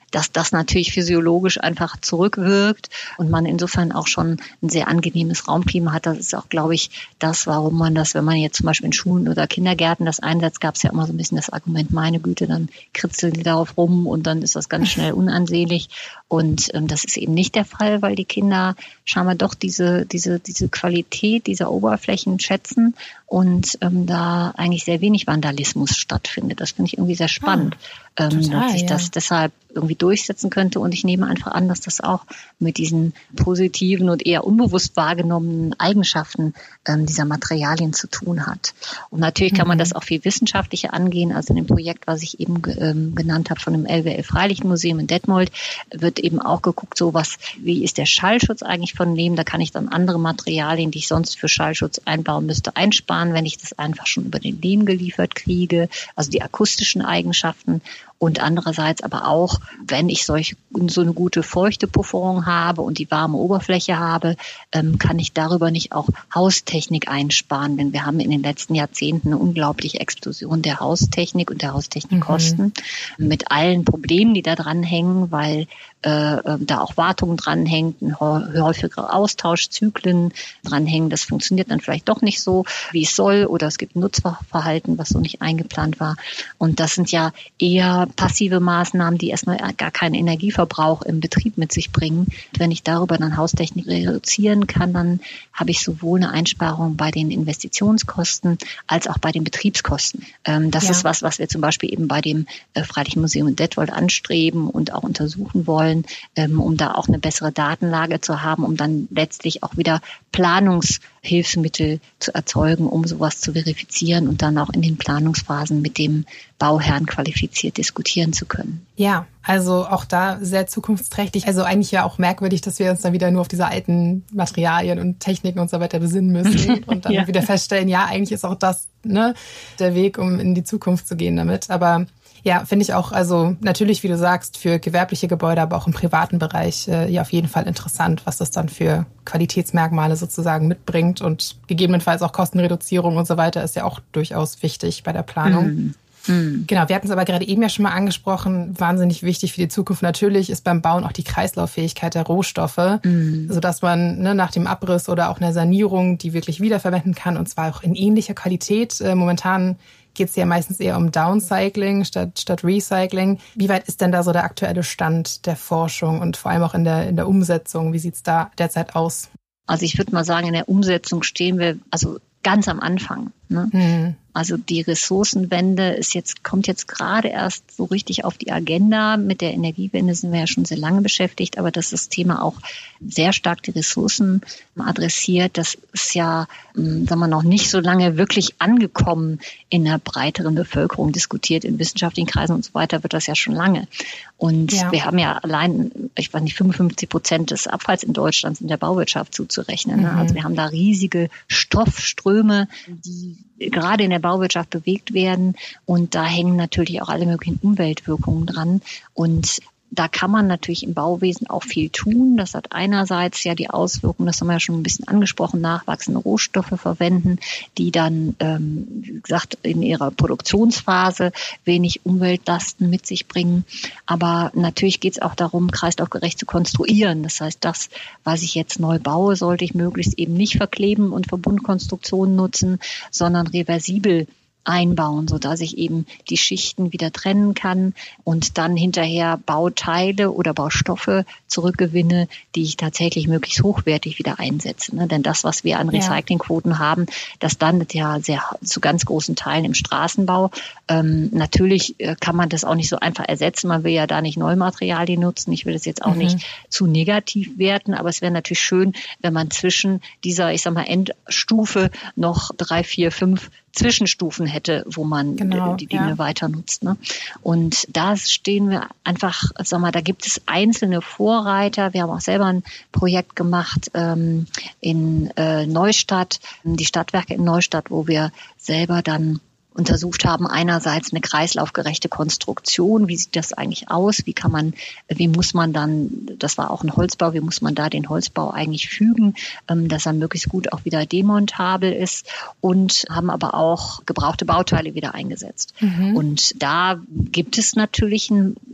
dass das natürlich physiologisch einfach zurückwirkt und man insofern auch schon ein sehr angenehmes Raumklima hat. Das ist auch, glaube ich, das, warum man das, wenn man jetzt zum Beispiel in Schulen oder Kindergärten das einsetzt, gab es ja immer so ein bisschen das Argument, meine Güte, dann kritzeln die darauf rum und dann ist das ganz schnell unansehnlich. Und ähm, das ist eben nicht der Fall, weil die Kinder scheinbar doch diese, diese, diese Qualität dieser Oberflächen schätzen und ähm, da eigentlich sehr wenig Vandalismus stattfindet. Das finde ich irgendwie sehr spannend, ah, ähm, total, dass sich ja. das deshalb irgendwie durchsetzen könnte. Und ich nehme einfach an, dass das auch mit diesen positiven und eher unbewusst wahrgenommenen Eigenschaften ähm, dieser Materialien zu tun hat. Und natürlich kann man mhm. das auch viel wissenschaftlicher angehen. Also in dem Projekt, was ich eben ähm, genannt habe von dem L W L-Freilichtmuseum in Detmold, wird eben auch geguckt, so was, wie ist der Schallschutz eigentlich von Lehm? Da kann ich dann andere Materialien, die ich sonst für Schallschutz einbauen müsste, einsparen, wenn ich das einfach schon über den Lehm geliefert kriege. Also die akustischen Eigenschaften. Und andererseits aber auch, wenn ich solche, so eine gute feuchte Pufferung habe und die warme Oberfläche habe, ähm, kann ich darüber nicht auch Haustechnik einsparen. Denn wir haben in den letzten Jahrzehnten eine unglaubliche Explosion der Haustechnik und der Haustechnikkosten mhm. mit allen Problemen, die da dran hängen, weil äh, da auch Wartung dranhängt, häufigere Austauschzyklen dranhängen. Das funktioniert dann vielleicht doch nicht so, wie es soll, oder es gibt ein Nutzverhalten, was so nicht eingeplant war. Und das sind ja eher passive Maßnahmen, die erstmal gar keinen Energieverbrauch im Betrieb mit sich bringen. Und wenn ich darüber dann Haustechnik reduzieren kann, dann habe ich sowohl eine Einsparung bei den Investitionskosten als auch bei den Betriebskosten. Ähm, das ja. ist was, was wir zum Beispiel eben bei dem äh, Freilichtmuseum in Detmold anstreben und auch untersuchen wollen, ähm, um da auch eine bessere Datenlage zu haben, um dann letztlich auch wieder Planungshilfsmittel zu erzeugen, um sowas zu verifizieren und dann auch in den Planungsphasen mit dem Bauherrn qualifiziert diskutieren zu können. Ja, also auch da sehr zukunftsträchtig. Also eigentlich ja auch merkwürdig, dass wir uns dann wieder nur auf diese alten Materialien und Techniken und so weiter besinnen müssen und dann ja. wieder feststellen, ja, eigentlich ist auch das ne, der Weg, um in die Zukunft zu gehen damit. Aber ja, finde ich auch, also natürlich, wie du sagst, für gewerbliche Gebäude, aber auch im privaten Bereich äh, ja auf jeden Fall interessant, was das dann für Qualitätsmerkmale sozusagen mitbringt und gegebenenfalls auch Kostenreduzierung und so weiter ist ja auch durchaus wichtig bei der Planung. Mhm. Mhm. Genau, wir hatten es aber gerade eben ja schon mal angesprochen, wahnsinnig wichtig für die Zukunft. Natürlich ist beim Bauen auch die Kreislauffähigkeit der Rohstoffe, mhm. sodass man ne, nach dem Abriss oder auch einer Sanierung die wirklich wiederverwenden kann und zwar auch in ähnlicher Qualität. Äh, momentan geht es ja meistens eher um Downcycling statt, statt Recycling. Wie weit ist denn da so der aktuelle Stand der Forschung und vor allem auch in der, in der Umsetzung? Wie sieht es da derzeit aus? Also ich würde mal sagen, in der Umsetzung stehen wir also ganz am Anfang. Ne? Mhm. Also die Ressourcenwende ist jetzt, kommt jetzt gerade erst so richtig auf die Agenda. Mit der Energiewende sind wir ja schon sehr lange beschäftigt, aber dass das Thema auch sehr stark die Ressourcen adressiert, das ist ja, sagen wir, noch nicht so lange wirklich angekommen in der breiteren Bevölkerung, diskutiert in wissenschaftlichen Kreisen und so weiter wird das ja schon lange. Und ja. wir haben ja allein, ich weiß nicht, fünfundfünfzig Prozent des Abfalls in Deutschland in der Bauwirtschaft zuzurechnen. Ne? Mhm. Also wir haben da riesige Stoffströme, die gerade in der Bauwirtschaft bewegt werden. Und da hängen natürlich auch alle möglichen Umweltwirkungen dran. Und da kann man natürlich im Bauwesen auch viel tun. Das hat einerseits ja die Auswirkungen, das haben wir ja schon ein bisschen angesprochen, nachwachsende Rohstoffe verwenden, die dann, ähm, wie gesagt, in ihrer Produktionsphase wenig Umweltlasten mit sich bringen. Aber natürlich geht es auch darum, kreislaufgerecht zu konstruieren. Das heißt, das, was ich jetzt neu baue, sollte ich möglichst eben nicht verkleben und Verbundkonstruktionen nutzen, sondern reversibel einbauen, so dass ich eben die Schichten wieder trennen kann und dann hinterher Bauteile oder Baustoffe zurückgewinne, die ich tatsächlich möglichst hochwertig wieder einsetze. Ne? Denn das, was wir an Recyclingquoten ja. haben, das landet ja sehr zu ganz großen Teilen im Straßenbau. Ähm, natürlich äh, kann man das auch nicht so einfach ersetzen. Man will ja da nicht Neumaterialien nutzen. Ich will das jetzt auch mhm. nicht zu negativ werten, aber es wäre natürlich schön, wenn man zwischen dieser, ich sag mal, Endstufe noch drei, vier, fünf Zwischenstufen hätte, wo man genau, die Dinge ja. weiter nutzt. Ne? Und da stehen wir einfach, sag mal, da gibt es einzelne Vorreiter. Wir haben auch selber ein Projekt gemacht ähm, in äh, Neustadt, die Stadtwerke in Neustadt, wo wir selber dann untersucht haben, einerseits eine kreislaufgerechte Konstruktion. Wie sieht das eigentlich aus? Wie kann man, wie muss man dann, das war auch ein Holzbau, wie muss man da den Holzbau eigentlich fügen, dass er möglichst gut auch wieder demontabel ist, und haben aber auch gebrauchte Bauteile wieder eingesetzt. Mhm. Und da gibt es natürlich ein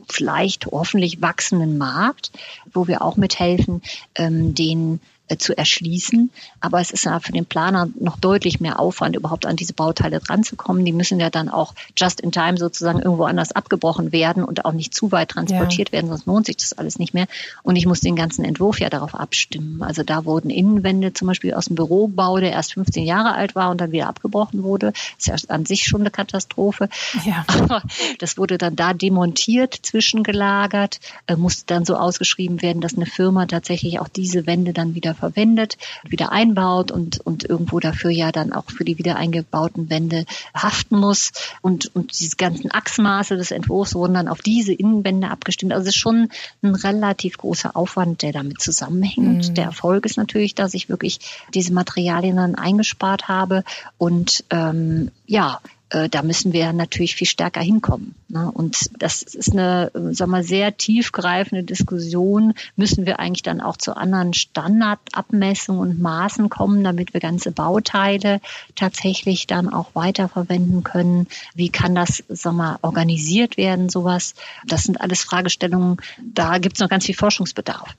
vielleicht hoffentlich wachsenden Markt, wo wir auch mithelfen, ähm, den zu erschließen. Aber es ist ja für den Planer noch deutlich mehr Aufwand, überhaupt an diese Bauteile dranzukommen. Die müssen ja dann auch just in time sozusagen irgendwo anders abgebrochen werden und auch nicht zu weit transportiert ja. werden, sonst lohnt sich das alles nicht mehr. Und ich muss den ganzen Entwurf ja darauf abstimmen. Also da wurden Innenwände zum Beispiel aus dem Bürobau, der erst fünfzehn Jahre alt war und dann wieder abgebrochen wurde. Das ist ja an sich schon eine Katastrophe. Ja. Aber das wurde dann da demontiert, zwischengelagert, äh, musste dann so ausgeschrieben werden, dass eine Firma tatsächlich auch diese Wände dann wieder verwendet, wieder einbaut und, und irgendwo dafür ja dann auch für die wieder eingebauten Wände haften muss. Und, und diese ganzen Achsmaße des Entwurfs wurden dann auf diese Innenwände abgestimmt. Also es ist schon ein relativ großer Aufwand, der damit zusammenhängt. Mhm. Der Erfolg ist natürlich, dass ich wirklich diese Materialien dann eingespart habe und ähm, ja, da müssen wir natürlich viel stärker hinkommen. Und das ist eine, sagen wir mal, sehr tiefgreifende Diskussion. Müssen wir eigentlich dann auch zu anderen Standardabmessungen und Maßen kommen, damit wir ganze Bauteile tatsächlich dann auch weiterverwenden können? Wie kann das, sagen wir mal, organisiert werden, sowas? Das sind alles Fragestellungen, da gibt es noch ganz viel Forschungsbedarf.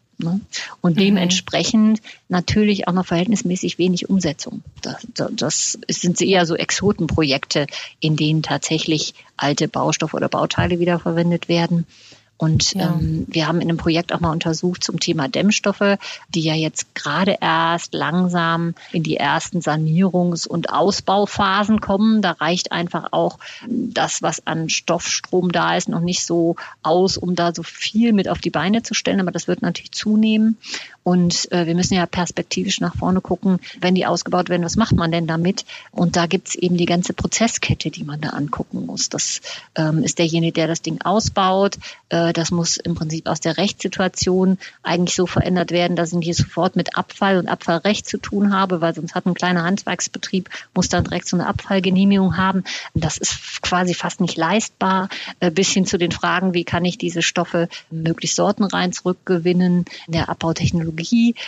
Und dementsprechend natürlich auch noch verhältnismäßig wenig Umsetzung. Das, das sind eher so Exotenprojekte, in denen tatsächlich alte Baustoffe oder Bauteile wiederverwendet werden. Und ja. ähm, wir haben in einem Projekt auch mal untersucht zum Thema Dämmstoffe, die ja jetzt gerade erst langsam in die ersten Sanierungs- und Ausbauphasen kommen. Da reicht einfach auch das, was an Stoffstrom da ist, noch nicht so aus, um da so viel mit auf die Beine zu stellen. Aber das wird natürlich zunehmen. Und äh, wir müssen ja perspektivisch nach vorne gucken, wenn die ausgebaut werden, was macht man denn damit? Und da gibt's eben die ganze Prozesskette, die man da angucken muss. Das ähm, ist derjenige, der das Ding ausbaut. Äh, das muss im Prinzip aus der Rechtssituation eigentlich so verändert werden, dass ich hier sofort mit Abfall und Abfallrecht zu tun habe, weil sonst hat ein kleiner Handwerksbetrieb, muss dann direkt so eine Abfallgenehmigung haben. Und das ist quasi fast nicht leistbar, äh, bis hin zu den Fragen, wie kann ich diese Stoffe möglichst sortenrein zurückgewinnen in der Abbautechnologie.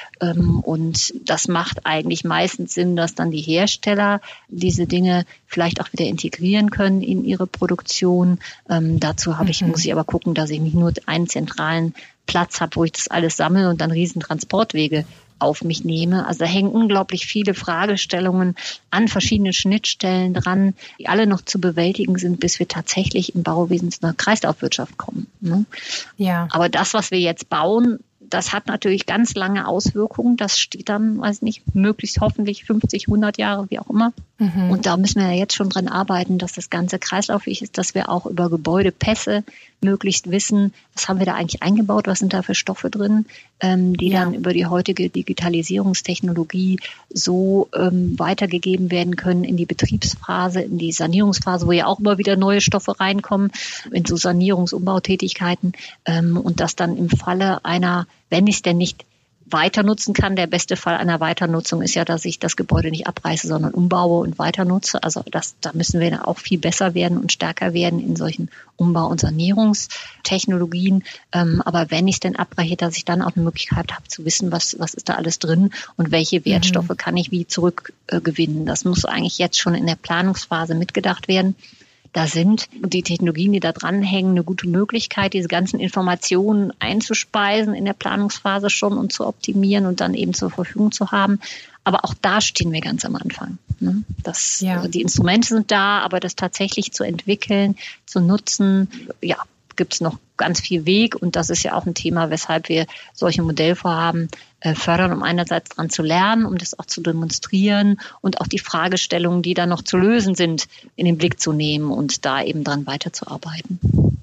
Und das macht eigentlich meistens Sinn, dass dann die Hersteller diese Dinge vielleicht auch wieder integrieren können in ihre Produktion. Ähm, dazu habe ich, mhm. muss ich aber gucken, dass ich nicht nur einen zentralen Platz habe, wo ich das alles sammle und dann riesen Transportwege auf mich nehme. Also da hängen unglaublich viele Fragestellungen an verschiedenen Schnittstellen dran, die alle noch zu bewältigen sind, bis wir tatsächlich im Bauwesen zu einer Kreislaufwirtschaft kommen. Ne? Ja. Aber das, was wir jetzt bauen, das hat natürlich ganz lange Auswirkungen. Das steht dann, weiß nicht, möglichst hoffentlich fünfzig, hundert Jahre, wie auch immer. Mhm. Und da müssen wir ja jetzt schon dran arbeiten, dass das Ganze kreislaufig ist, dass wir auch über Gebäudepässe möglichst wissen, was haben wir da eigentlich eingebaut, was sind da für Stoffe drin, ähm, die ja. dann über die heutige Digitalisierungstechnologie so ähm, weitergegeben werden können in die Betriebsphase, in die Sanierungsphase, wo ja auch immer wieder neue Stoffe reinkommen, in so Sanierungs-Umbautätigkeiten ähm, und das dann im Falle einer, wenn ich es denn nicht weiter nutzen kann. Der beste Fall einer Weiternutzung ist ja, dass ich das Gebäude nicht abreiße, sondern umbaue und weiter nutze. Also das, da müssen wir dann auch viel besser werden und stärker werden in solchen Umbau- und Sanierungstechnologien. Ähm, aber wenn ich es denn abbreche, dass ich dann auch eine Möglichkeit habe zu wissen, was, was ist da alles drin und welche Wertstoffe mhm. kann ich wie zurückgewinnen. Äh, das muss eigentlich jetzt schon in der Planungsphase mitgedacht werden. Da sind die Technologien, die da dranhängen, eine gute Möglichkeit, diese ganzen Informationen einzuspeisen in der Planungsphase schon und zu optimieren und dann eben zur Verfügung zu haben. Aber auch da stehen wir ganz am Anfang. Ne? Das, ja. also die Instrumente sind da, aber das tatsächlich zu entwickeln, zu nutzen, ja, gibt es noch ganz viel Weg. Und das ist ja auch ein Thema, weshalb wir solche Modellvorhaben äh, fördern, um einerseits daran zu lernen, um das auch zu demonstrieren und auch die Fragestellungen, die da noch zu lösen sind, in den Blick zu nehmen und da eben dran weiterzuarbeiten.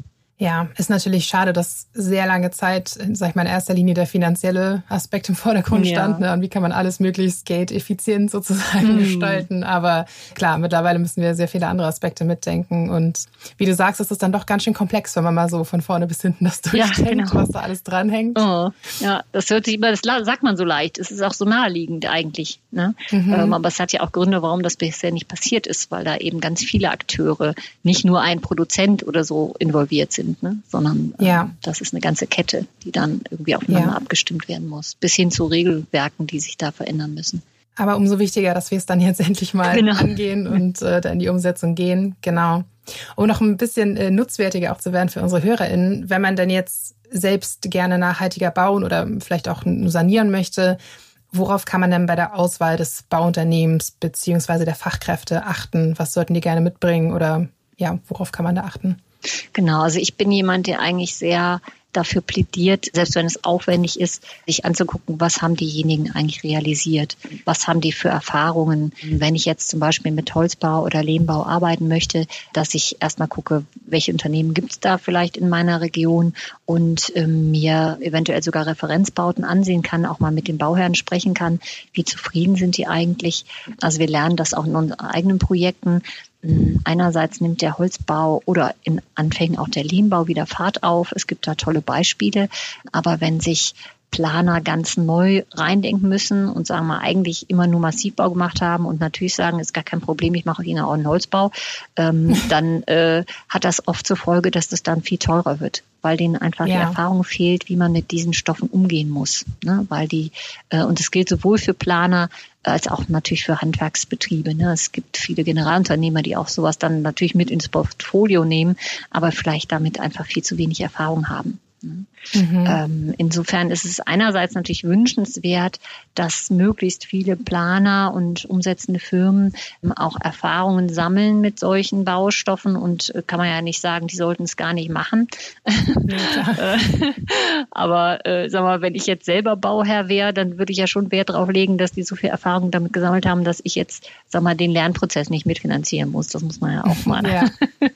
Ja, ist natürlich schade, dass sehr lange Zeit, sag ich mal, in erster Linie der finanzielle Aspekt im Vordergrund ja. stand. Ne? Und wie kann man alles möglichst geldeffizient sozusagen mhm. gestalten. Aber klar, mittlerweile müssen wir sehr viele andere Aspekte mitdenken. Und wie du sagst, ist es dann doch ganz schön komplex, wenn man mal so von vorne bis hinten das durchdenkt, ja, genau. was da alles dranhängt. Oh, ja, das hört sich immer, das sagt man so leicht. Es ist auch so naheliegend eigentlich. Ne? Mhm. Ähm, aber es hat ja auch Gründe, warum das bisher nicht passiert ist, weil da eben ganz viele Akteure, nicht nur ein Produzent oder so involviert sind. Ne? Sondern ja. ähm, das ist eine ganze Kette, die dann irgendwie aufeinander ja. abgestimmt werden muss, bis hin zu Regelwerken, die sich da verändern müssen. Aber umso wichtiger, dass wir es dann jetzt endlich mal genau. angehen und äh, da in die Umsetzung gehen. Genau. Um noch ein bisschen äh, nutzwertiger auch zu werden für unsere HörerInnen, wenn man denn jetzt selbst gerne nachhaltiger bauen oder vielleicht auch sanieren möchte, worauf kann man denn bei der Auswahl des Bauunternehmens beziehungsweise der Fachkräfte achten? Was sollten die gerne mitbringen oder ja, worauf kann man da achten? Genau, also ich bin jemand, der eigentlich sehr dafür plädiert, selbst wenn es aufwendig ist, sich anzugucken, was haben diejenigen eigentlich realisiert? Was haben die für Erfahrungen? Wenn ich jetzt zum Beispiel mit Holzbau oder Lehmbau arbeiten möchte, dass ich erstmal gucke, welche Unternehmen gibt es da vielleicht in meiner Region und ähm, mir eventuell sogar Referenzbauten ansehen kann, auch mal mit den Bauherren sprechen kann. Wie zufrieden sind die eigentlich? Also wir lernen das auch in unseren eigenen Projekten. Einerseits nimmt der Holzbau oder in Anfängen auch der Lehmbau wieder Fahrt auf. Es gibt da tolle Beispiele. Aber wenn sich Planer ganz neu reindenken müssen und sagen wir eigentlich immer nur Massivbau gemacht haben und natürlich sagen, ist gar kein Problem, ich mache Ihnen auch einen Holzbau, ähm, dann äh, hat das oft zur Folge, dass das dann viel teurer wird, weil denen einfach ja. die Erfahrung fehlt, wie man mit diesen Stoffen umgehen muss. Ne? Weil die, äh, und das gilt sowohl für Planer als auch natürlich für Handwerksbetriebe. Ne? Es gibt viele Generalunternehmer, die auch sowas dann natürlich mit ins Portfolio nehmen, aber vielleicht damit einfach viel zu wenig Erfahrung haben. Mhm. Ähm, insofern ist es einerseits natürlich wünschenswert, dass möglichst viele Planer und umsetzende Firmen auch Erfahrungen sammeln mit solchen Baustoffen und äh, kann man ja nicht sagen, die sollten es gar nicht machen. Ja, aber äh, sag mal, wenn ich jetzt selber Bauherr wäre, dann würde ich ja schon Wert darauf legen, dass die so viel Erfahrung damit gesammelt haben, dass ich jetzt, sag mal, den Lernprozess nicht mitfinanzieren muss. Das muss man ja auch mal. Ja.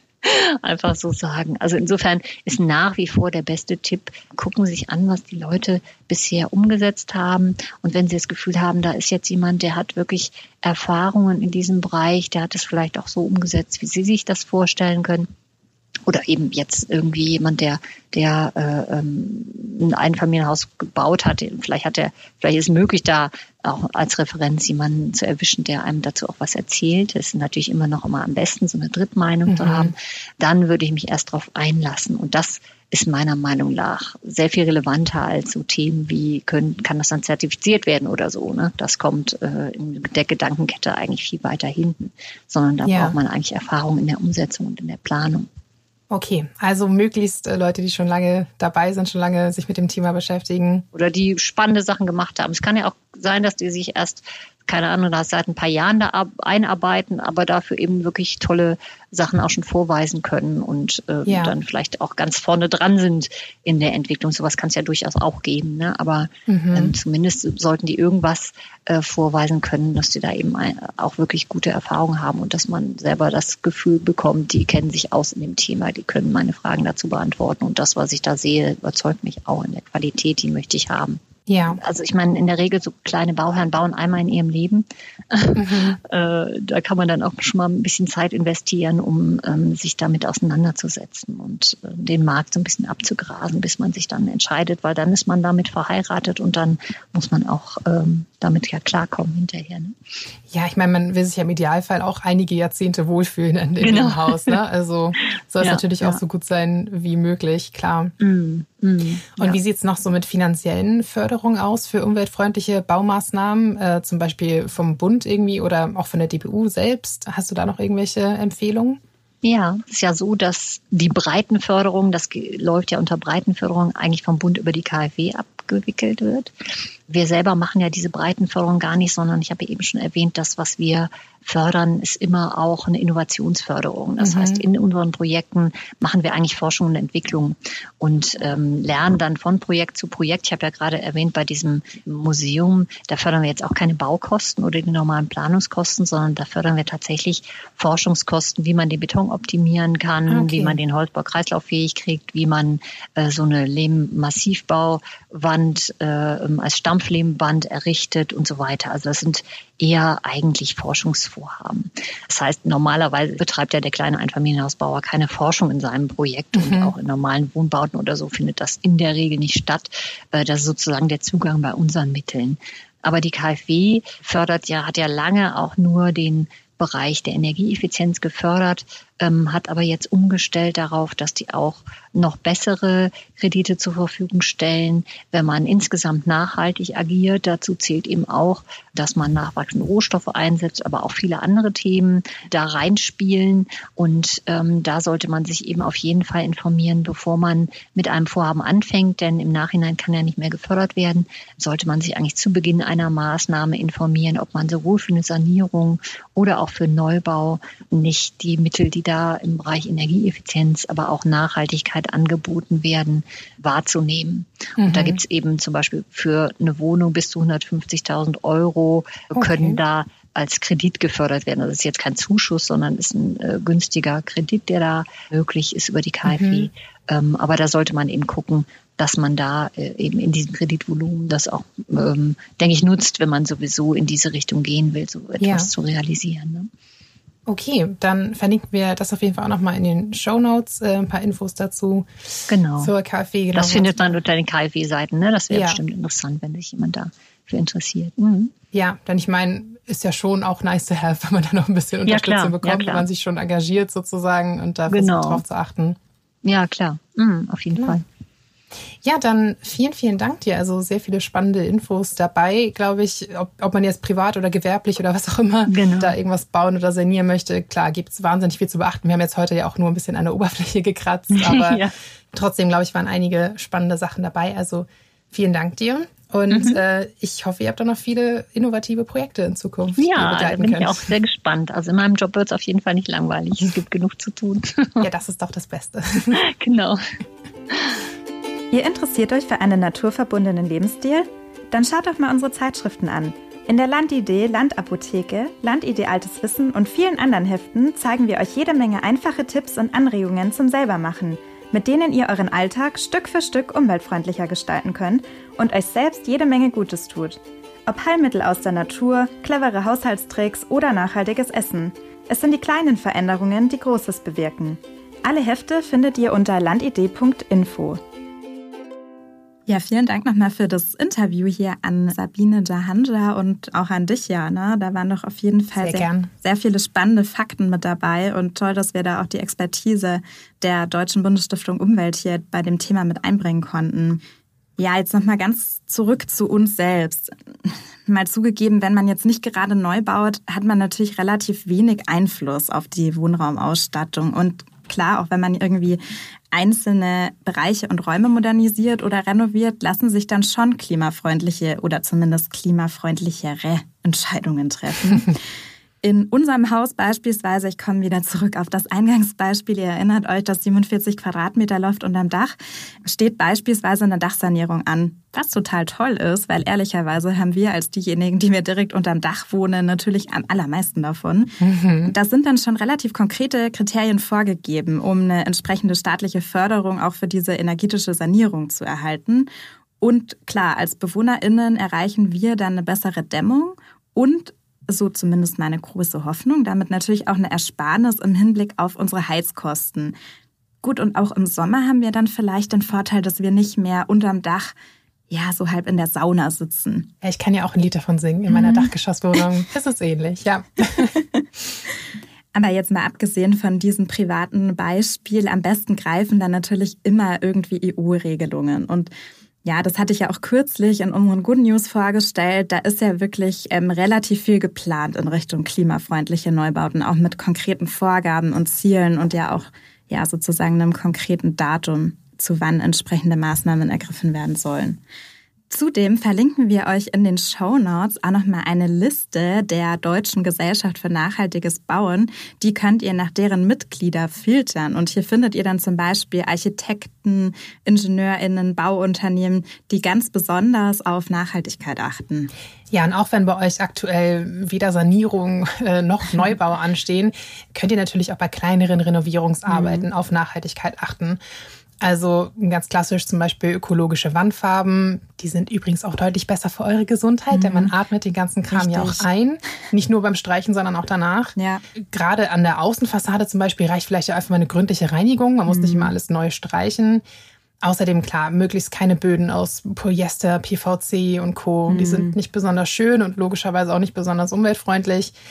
Einfach so sagen. Also insofern ist nach wie vor der beste Tipp, gucken Sie sich an, was die Leute bisher umgesetzt haben. Und wenn Sie das Gefühl haben, da ist jetzt jemand, der hat wirklich Erfahrungen in diesem Bereich, der hat es vielleicht auch so umgesetzt, wie Sie sich das vorstellen können. Oder eben jetzt irgendwie jemand, der, der äh, ein Einfamilienhaus gebaut hat. Vielleicht hat er, vielleicht ist es möglich, da auch als Referenz jemanden zu erwischen, der einem dazu auch was erzählt. Das ist natürlich immer noch immer am besten, so eine Drittmeinung mhm. zu haben. Dann würde ich mich erst darauf einlassen. Und das ist meiner Meinung nach sehr viel relevanter als so Themen wie, können, kann das dann zertifiziert werden oder so. Ne? Das kommt äh, in der Gedankenkette eigentlich viel weiter hinten. Sondern da ja. braucht man eigentlich Erfahrung in der Umsetzung und in der Planung. Okay, also möglichst äh, Leute, die schon lange dabei sind, schon lange sich mit dem Thema beschäftigen. Oder die spannende Sachen gemacht haben. Es kann ja auch sein, dass die sich erst, keine Ahnung, seit ein paar Jahren da einarbeiten, aber dafür eben wirklich tolle Sachen auch schon vorweisen können und äh, ja. dann vielleicht auch ganz vorne dran sind in der Entwicklung. Sowas kann es ja durchaus auch geben, ne? Aber mhm. ähm, zumindest sollten die irgendwas äh, vorweisen können, dass die da eben ein, auch wirklich gute Erfahrungen haben und dass man selber das Gefühl bekommt, die kennen sich aus in dem Thema, die können meine Fragen dazu beantworten und das, was ich da sehe, überzeugt mich auch in der Qualität, die möchte ich haben. Ja. Also ich meine, in der Regel so kleine Bauherren bauen einmal in ihrem Leben. Mhm. äh, da kann man dann auch schon mal ein bisschen Zeit investieren, um ähm, sich damit auseinanderzusetzen und äh, den Markt so ein bisschen abzugrasen, bis man sich dann entscheidet, weil dann ist man damit verheiratet und dann muss man auch ähm, damit ja klarkommen hinterher. Ne? Ja, ich meine, man will sich ja im Idealfall auch einige Jahrzehnte wohlfühlen in, in genau. dem Haus. Ne? Also soll es ja, natürlich ja. auch so gut sein wie möglich, klar. Mhm. Mhm, und ja. wie sieht es noch so mit finanziellen Förderungen aus für umweltfreundliche Baumaßnahmen, äh, zum Beispiel vom Bund irgendwie oder auch von der D B U selbst? Hast du da noch irgendwelche Empfehlungen? Ja, es ist ja so, dass die Breitenförderung, das läuft ja unter Breitenförderung, eigentlich vom Bund über die K f W abgewickelt wird. Wir selber machen ja diese Breitenförderung gar nicht, sondern ich habe eben schon erwähnt, das, was wir fördern, ist immer auch eine Innovationsförderung. Das mhm. heißt, in unseren Projekten machen wir eigentlich Forschung und Entwicklung und ähm, lernen dann von Projekt zu Projekt. Ich habe ja gerade erwähnt, bei diesem Museum, da fördern wir jetzt auch keine Baukosten oder die normalen Planungskosten, sondern da fördern wir tatsächlich Forschungskosten, wie man den Beton optimieren kann, okay. wie man den Holzbau kreislauffähig kriegt, wie man äh, so eine Lehm-Massivbauwand äh, als Stampflehmband errichtet und so weiter. Also das sind eher eigentlich Forschungsvorhaben. Das heißt, normalerweise betreibt ja der kleine Einfamilienhausbauer keine Forschung in seinem Projekt mhm. und auch in normalen Wohnbauten oder so findet das in der Regel nicht statt. Das ist sozusagen der Zugang bei unseren Mitteln. Aber die K f W fördert ja, hat ja lange auch nur den Bereich der Energieeffizienz gefördert. ähm, hat aber jetzt umgestellt darauf, dass die auch noch bessere Kredite zur Verfügung stellen, wenn man insgesamt nachhaltig agiert. Dazu zählt eben auch, dass man nachwachsende Rohstoffe einsetzt, aber auch viele andere Themen da reinspielen. Und ähm, da sollte man sich eben auf jeden Fall informieren, bevor man mit einem Vorhaben anfängt, denn im Nachhinein kann ja nicht mehr gefördert werden, sollte man sich eigentlich zu Beginn einer Maßnahme informieren, ob man sowohl für eine Sanierung oder auch für Neubau nicht die Mittel, die da im Bereich Energieeffizienz, aber auch Nachhaltigkeit angeboten werden, wahrzunehmen. Mhm. Und da gibt es eben zum Beispiel für eine Wohnung bis zu hundertfünfzigtausend Euro okay. können da als Kredit gefördert werden. Also das ist jetzt kein Zuschuss, sondern ist ein äh, günstiger Kredit, der da möglich ist über die K f W. Mhm. Ähm, aber da sollte man eben gucken, dass man da äh, eben in diesem Kreditvolumen das auch, ähm, denke ich, nutzt, wenn man sowieso in diese Richtung gehen will, so etwas ja. zu realisieren. Ne? Okay, dann verlinken wir das auf jeden Fall auch nochmal in den Shownotes, äh, ein paar Infos dazu. Genau. Zur K f W. Genau. Das findet man unter den K f W-Seiten. Ne? Das wäre ja. bestimmt interessant, wenn sich jemand dafür interessiert. Mhm. Ja, denn ich meine, ist ja schon auch nice to have, wenn man da noch ein bisschen Unterstützung ja, bekommt, ja, wenn man sich schon engagiert sozusagen und da genau. versucht drauf zu achten. Ja, klar. Mhm, auf jeden genau. Fall. Ja, dann vielen, vielen Dank dir. Also sehr viele spannende Infos dabei, glaube ich, ob, ob man jetzt privat oder gewerblich oder was auch immer genau. da irgendwas bauen oder sanieren möchte. Klar, gibt es wahnsinnig viel zu beachten. Wir haben jetzt heute ja auch nur ein bisschen an der Oberfläche gekratzt, aber ja. trotzdem, glaube ich, waren einige spannende Sachen dabei. Also vielen Dank dir. Und mhm. äh, ich hoffe, ihr habt da noch viele innovative Projekte in Zukunft. Ja, da bin könnt. ich auch sehr gespannt. Also in meinem Job wird es auf jeden Fall nicht langweilig. Es gibt genug zu tun. Ja, das ist doch das Beste. Genau. Ihr interessiert euch für einen naturverbundenen Lebensstil? Dann schaut doch mal unsere Zeitschriften an. In der Landidee, Landapotheke, Landidee Altes Wissen und vielen anderen Heften zeigen wir euch jede Menge einfache Tipps und Anregungen zum Selbermachen, mit denen ihr euren Alltag Stück für Stück umweltfreundlicher gestalten könnt und euch selbst jede Menge Gutes tut. Ob Heilmittel aus der Natur, clevere Haushaltstricks oder nachhaltiges Essen. Es sind die kleinen Veränderungen, die Großes bewirken. Alle Hefte findet ihr unter landidee punkt info. Ja, vielen Dank nochmal für das Interview hier an Sabine Jahanja und auch an dich, Jana. Da waren doch auf jeden Fall sehr, sehr, sehr viele spannende Fakten mit dabei und toll, dass wir da auch die Expertise der Deutschen Bundesstiftung Umwelt hier bei dem Thema mit einbringen konnten. Ja, jetzt nochmal ganz zurück zu uns selbst. Mal zugegeben, wenn man jetzt nicht gerade neu baut, hat man natürlich relativ wenig Einfluss auf die Wohnraumausstattung. Und klar, auch wenn man irgendwie einzelne Bereiche und Räume modernisiert oder renoviert, lassen sich dann schon klimafreundliche oder zumindest klimafreundlichere Entscheidungen treffen. In unserem Haus beispielsweise, ich komme wieder zurück auf das Eingangsbeispiel, ihr erinnert euch, das siebenundvierzig Quadratmeter Loft unterm Dach, steht beispielsweise eine Dachsanierung an. Was total toll ist, weil ehrlicherweise haben wir als diejenigen, die wir direkt unterm Dach wohnen, natürlich am allermeisten davon. Mhm. Das sind dann schon relativ konkrete Kriterien vorgegeben, um eine entsprechende staatliche Förderung auch für diese energetische Sanierung zu erhalten. Und klar, als BewohnerInnen erreichen wir dann eine bessere Dämmung und so zumindest meine große Hoffnung, damit natürlich auch eine Ersparnis im Hinblick auf unsere Heizkosten. Gut, und auch im Sommer haben wir dann vielleicht den Vorteil, dass wir nicht mehr unterm Dach, ja, so halb in der Sauna sitzen. Ja, ich kann ja auch ein Lied davon singen in meiner mhm. Dachgeschosswohnung. Das ist ähnlich, ja. Aber jetzt mal abgesehen von diesem privaten Beispiel, am besten greifen dann natürlich immer irgendwie E U-Regelungen. Und ja, das hatte ich ja auch kürzlich in unseren Good News vorgestellt. Da ist ja wirklich ähm, relativ viel geplant in Richtung klimafreundliche Neubauten, auch mit konkreten Vorgaben und Zielen und ja auch ja sozusagen einem konkreten Datum, zu wann entsprechende Maßnahmen ergriffen werden sollen. Zudem verlinken wir euch in den Shownotes auch nochmal eine Liste der Deutschen Gesellschaft für nachhaltiges Bauen. Die könnt ihr nach deren Mitglieder filtern. Und hier findet ihr dann zum Beispiel Architekten, IngenieurInnen, Bauunternehmen, die ganz besonders auf Nachhaltigkeit achten. Ja, und auch wenn bei euch aktuell weder Sanierung äh, noch Neubau anstehen, könnt ihr natürlich auch bei kleineren Renovierungsarbeiten mhm. auf Nachhaltigkeit achten. Also ganz klassisch zum Beispiel ökologische Wandfarben. Die sind übrigens auch deutlich besser für eure Gesundheit, mhm. denn man atmet den ganzen Kram Richtig. ja auch ein. Nicht nur beim Streichen, sondern auch danach. Ja. Gerade an der Außenfassade zum Beispiel reicht vielleicht einfach mal eine gründliche Reinigung. Man muss mhm. nicht immer alles neu streichen. Außerdem, klar, möglichst keine Böden aus Polyester, P V C und Co. Mhm. Die sind nicht besonders schön und logischerweise auch nicht besonders umweltfreundlich.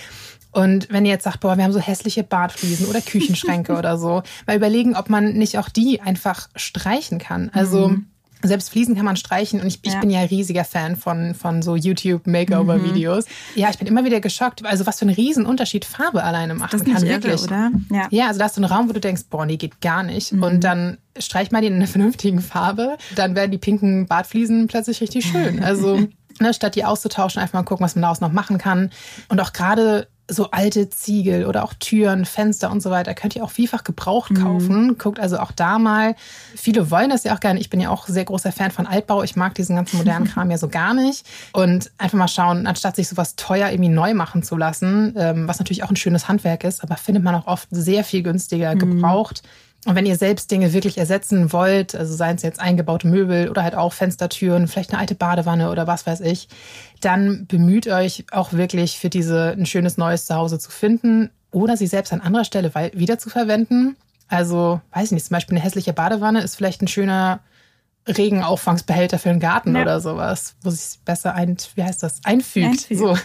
Und wenn ihr jetzt sagt, boah, wir haben so hässliche Badfliesen oder Küchenschränke oder so, mal überlegen, ob man nicht auch die einfach streichen kann. Also mhm. selbst Fliesen kann man streichen und ich, ich ja. bin ja riesiger Fan von, von so YouTube-Makeover-Videos. Mhm. Ja, ich bin immer wieder geschockt, also was für einen riesen Unterschied Farbe alleine machen kann. Irre, wirklich. Oder? Ja. ja, also da hast du einen Raum, wo du denkst, boah, nee, geht gar nicht. Mhm. Und dann streich mal die in einer vernünftigen Farbe, dann werden die pinken Badfliesen plötzlich richtig schön. Also ne, statt die auszutauschen, einfach mal gucken, was man daraus noch machen kann. Und auch gerade so alte Ziegel oder auch Türen, Fenster und so weiter, könnt ihr auch vielfach gebraucht kaufen. Mhm. Guckt also auch da mal. Viele wollen das ja auch gerne. Ich bin ja auch sehr großer Fan von Altbau. Ich mag diesen ganzen modernen Kram ja so gar nicht. Und einfach mal schauen, anstatt sich sowas teuer irgendwie neu machen zu lassen, was natürlich auch ein schönes Handwerk ist, aber findet man auch oft sehr viel günstiger gebraucht. Mhm. Und wenn ihr selbst Dinge wirklich ersetzen wollt, also seien es jetzt eingebaute Möbel oder halt auch Fenstertüren, vielleicht eine alte Badewanne oder was weiß ich, dann bemüht euch auch wirklich für diese ein schönes neues Zuhause zu finden oder sie selbst an anderer Stelle wieder zu verwenden. Also, weiß ich nicht, zum Beispiel eine hässliche Badewanne ist vielleicht ein schöner Regenauffangsbehälter für einen Garten ja. oder sowas, wo sich besser ein, wie heißt das, einfügt. einfügt. So.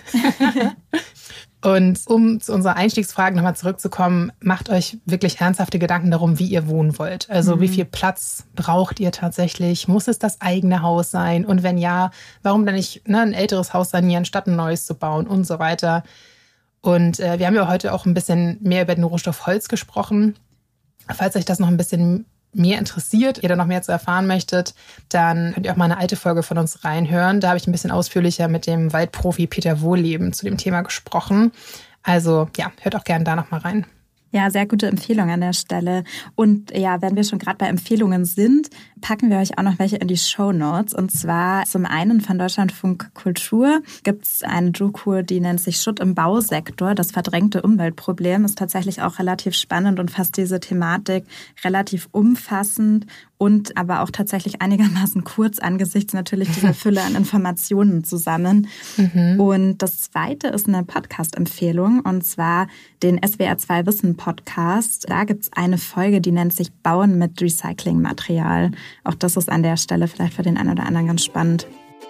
Und um zu unserer Einstiegsfrage nochmal zurückzukommen, macht euch wirklich ernsthafte Gedanken darum, wie ihr wohnen wollt. Also mhm. wie viel Platz braucht ihr tatsächlich? Muss es das eigene Haus sein? Und wenn ja, warum dann nicht ne, ein älteres Haus sanieren, statt ein neues zu bauen und so weiter? Und äh, wir haben ja heute auch ein bisschen mehr über den Rohstoff Holz gesprochen. Falls euch das noch ein bisschen mehr interessiert, ihr da noch mehr zu erfahren möchtet, dann könnt ihr auch mal eine alte Folge von uns reinhören. Da habe ich ein bisschen ausführlicher mit dem Waldprofi Peter Wohlleben zu dem Thema gesprochen. Also ja, hört auch gerne da noch mal rein. Ja, sehr gute Empfehlung an der Stelle. Und ja, wenn wir schon gerade bei Empfehlungen sind, packen wir euch auch noch welche in die Shownotes. Und zwar zum einen von Deutschlandfunk Kultur gibt es eine Doku, die nennt sich Schutt im Bausektor. Das verdrängte Umweltproblem ist tatsächlich auch relativ spannend und fasst diese Thematik relativ umfassend und aber auch tatsächlich einigermaßen kurz angesichts natürlich dieser Fülle an Informationen zusammen. Mhm. Und das zweite ist eine Podcast-Empfehlung und zwar den S W R zwei Wissen Podcast. Da gibt es eine Folge, die nennt sich Bauen mit Recyclingmaterial. Auch das ist an der Stelle vielleicht für den einen oder anderen ganz spannend.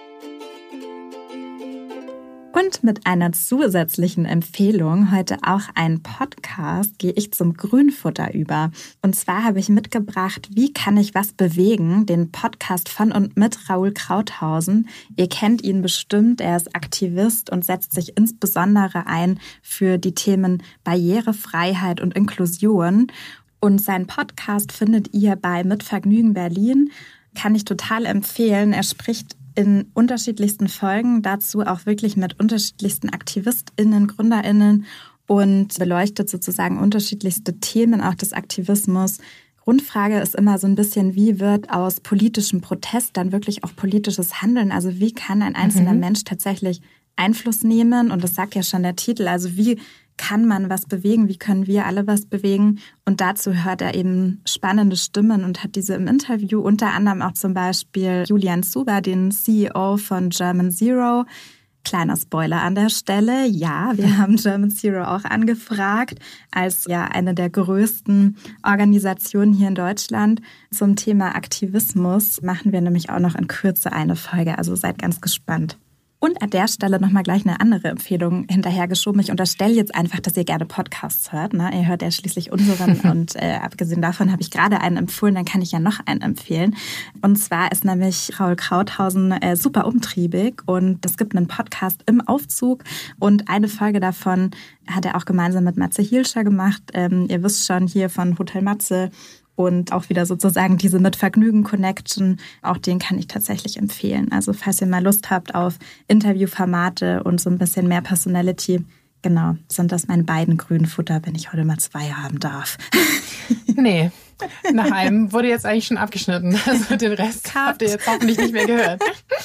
Und mit einer zusätzlichen Empfehlung, heute auch ein Podcast, gehe ich zum Grünfutter über. Und zwar habe ich mitgebracht, wie kann ich was bewegen? Den Podcast von und mit Raoul Krauthausen. Ihr kennt ihn bestimmt, er ist Aktivist und setzt sich insbesondere ein für die Themen Barrierefreiheit und Inklusion. Und seinen Podcast findet ihr bei Mit Vergnügen Berlin. Kann ich total empfehlen. Er spricht in unterschiedlichsten Folgen dazu auch wirklich mit unterschiedlichsten AktivistInnen, GründerInnen und beleuchtet sozusagen unterschiedlichste Themen auch des Aktivismus. Grundfrage ist immer so ein bisschen, wie wird aus politischem Protest dann wirklich auch politisches Handeln? Also wie kann ein einzelner mhm. Mensch tatsächlich Einfluss nehmen? Und das sagt ja schon der Titel. Also wie kann man was bewegen? Wie können wir alle was bewegen? Und dazu hört er eben spannende Stimmen und hat diese im Interview, unter anderem auch zum Beispiel Julian Zuber, den C E O von German Zero. Kleiner Spoiler an der Stelle. Ja, wir haben German Zero auch angefragt als ja eine der größten Organisationen hier in Deutschland. Zum Thema Aktivismus machen wir nämlich auch noch in Kürze eine Folge. Also seid ganz gespannt. Und an der Stelle nochmal gleich eine andere Empfehlung hinterhergeschoben. Ich unterstelle jetzt einfach, dass ihr gerne Podcasts hört. Ne? Ihr hört ja schließlich unseren und äh, abgesehen davon habe ich gerade einen empfohlen, dann kann ich ja noch einen empfehlen. Und zwar ist nämlich Raoul Krauthausen äh, super umtriebig und es gibt einen Podcast im Aufzug und eine Folge davon hat er auch gemeinsam mit Matze Hielscher gemacht. Ähm, ihr wisst schon hier von Hotel Matze. Und auch wieder sozusagen diese Mit-Vergnügen-Connection, auch den kann ich tatsächlich empfehlen. Also falls ihr mal Lust habt auf Interviewformate und so ein bisschen mehr Personality, genau, sind das meine beiden grünen Futter, wenn ich heute mal zwei haben darf. Nee, nach einem wurde jetzt eigentlich schon abgeschnitten. Also den Rest Cut. Habt ihr jetzt hoffentlich nicht mehr gehört.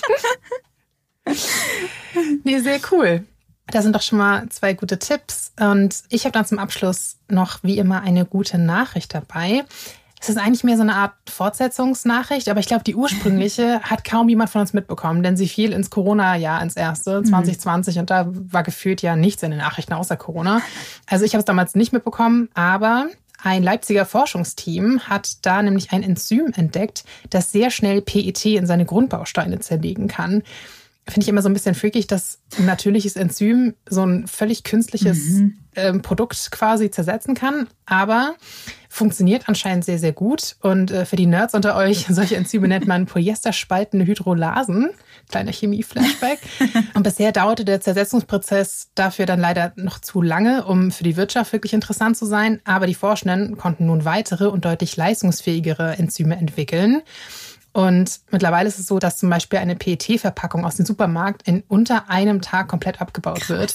Nee, sehr cool. Da sind doch schon mal zwei gute Tipps. Und ich habe dann zum Abschluss noch wie immer eine gute Nachricht dabei. Es ist eigentlich mehr so eine Art Fortsetzungsnachricht, aber ich glaube, die ursprüngliche hat kaum jemand von uns mitbekommen, denn sie fiel ins Corona-Jahr, ins erste, zwanzig zwanzig, und da war gefühlt ja nichts in den Nachrichten außer Corona. Also ich habe es damals nicht mitbekommen, aber ein Leipziger Forschungsteam hat da nämlich ein Enzym entdeckt, das sehr schnell P E T in seine Grundbausteine zerlegen kann. finde ich immer so ein bisschen freakig, dass ein natürliches Enzym so ein völlig künstliches mhm. ähm, Produkt quasi zersetzen kann. Aber funktioniert anscheinend sehr, sehr gut. Und äh, für die Nerds unter euch, solche Enzyme nennt man polyesterspaltende Hydrolasen. Kleiner Chemie-Flashback. Und bisher dauerte der Zersetzungsprozess dafür dann leider noch zu lange, um für die Wirtschaft wirklich interessant zu sein. Aber die Forschenden konnten nun weitere und deutlich leistungsfähigere Enzyme entwickeln. Und mittlerweile ist es so, dass zum Beispiel eine P E T-Verpackung aus dem Supermarkt in unter einem Tag komplett abgebaut Krass. wird.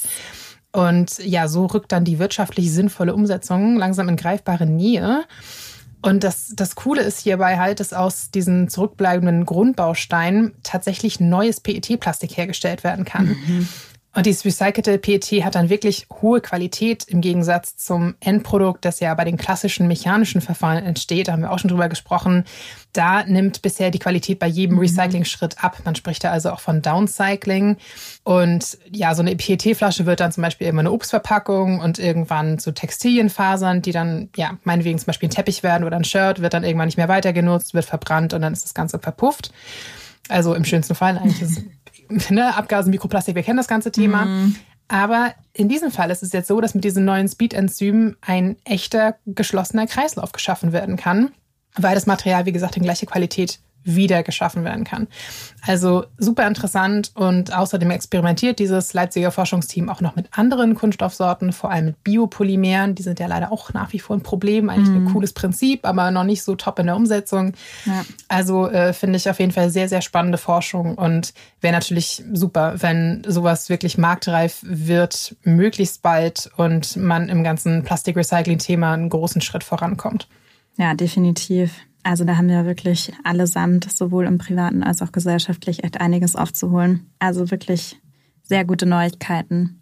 Und ja, so rückt dann die wirtschaftlich sinnvolle Umsetzung langsam in greifbare Nähe. Und das, das Coole ist hierbei halt, dass aus diesen zurückbleibenden Grundbausteinen tatsächlich neues P E T-Plastik hergestellt werden kann. Mhm. Und dieses recycelte P E T hat dann wirklich hohe Qualität im Gegensatz zum Endprodukt, das ja bei den klassischen mechanischen Verfahren entsteht. Da haben wir auch schon drüber gesprochen. Da nimmt bisher die Qualität bei jedem Recycling-Schritt ab. Man spricht da also auch von Downcycling. Und ja, so eine P E T-Flasche wird dann zum Beispiel immer eine Obstverpackung und irgendwann zu Textilienfasern, die dann, ja, meinetwegen zum Beispiel ein Teppich werden oder ein Shirt, wird dann irgendwann nicht mehr weiter genutzt, wird verbrannt und dann ist das Ganze verpufft. Also im schönsten Fall eigentlich ist Ne, Abgase, Mikroplastik, wir kennen das ganze Thema. Mm. Aber in diesem Fall ist es jetzt so, dass mit diesen neuen Speed-Enzymen ein echter geschlossener Kreislauf geschaffen werden kann, weil das Material, wie gesagt, in gleicher Qualität wieder geschaffen werden kann. Also super interessant und außerdem experimentiert dieses Leipziger Forschungsteam auch noch mit anderen Kunststoffsorten, vor allem mit Biopolymeren. Die sind ja leider auch nach wie vor ein Problem, eigentlich mm. ein cooles Prinzip, aber noch nicht so top in der Umsetzung. Ja. Also äh, finde ich auf jeden Fall sehr, sehr spannende Forschung und wäre natürlich super, wenn sowas wirklich marktreif wird, möglichst bald und man im ganzen Plastikrecycling-Thema einen großen Schritt vorankommt. Ja, definitiv. Also da haben wir wirklich allesamt, sowohl im Privaten als auch gesellschaftlich, echt einiges aufzuholen. Also wirklich sehr gute Neuigkeiten.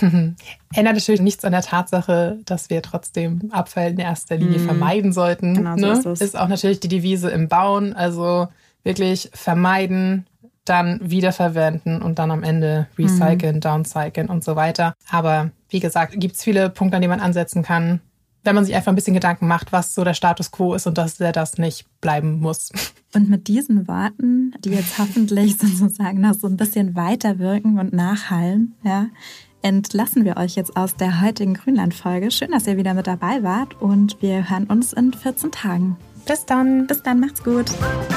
Ändert natürlich nichts an der Tatsache, dass wir trotzdem Abfall in erster Linie mm. vermeiden sollten. Genau, so ne? ist es. Ist auch natürlich die Devise im Bauen. Also wirklich vermeiden, dann wiederverwenden und dann am Ende recyceln, mm. downcyclen und so weiter. Aber wie gesagt, gibt es viele Punkte, an denen man ansetzen kann, wenn man sich einfach ein bisschen Gedanken macht, was so der Status quo ist und dass der das nicht bleiben muss. Und mit diesen Worten, die jetzt hoffentlich sozusagen noch so ein bisschen weiterwirken und nachhallen, ja, entlassen wir euch jetzt aus der heutigen Grünland-Folge. Schön, dass ihr wieder mit dabei wart und wir hören uns in vierzehn Tagen. Bis dann. Bis dann, macht's gut.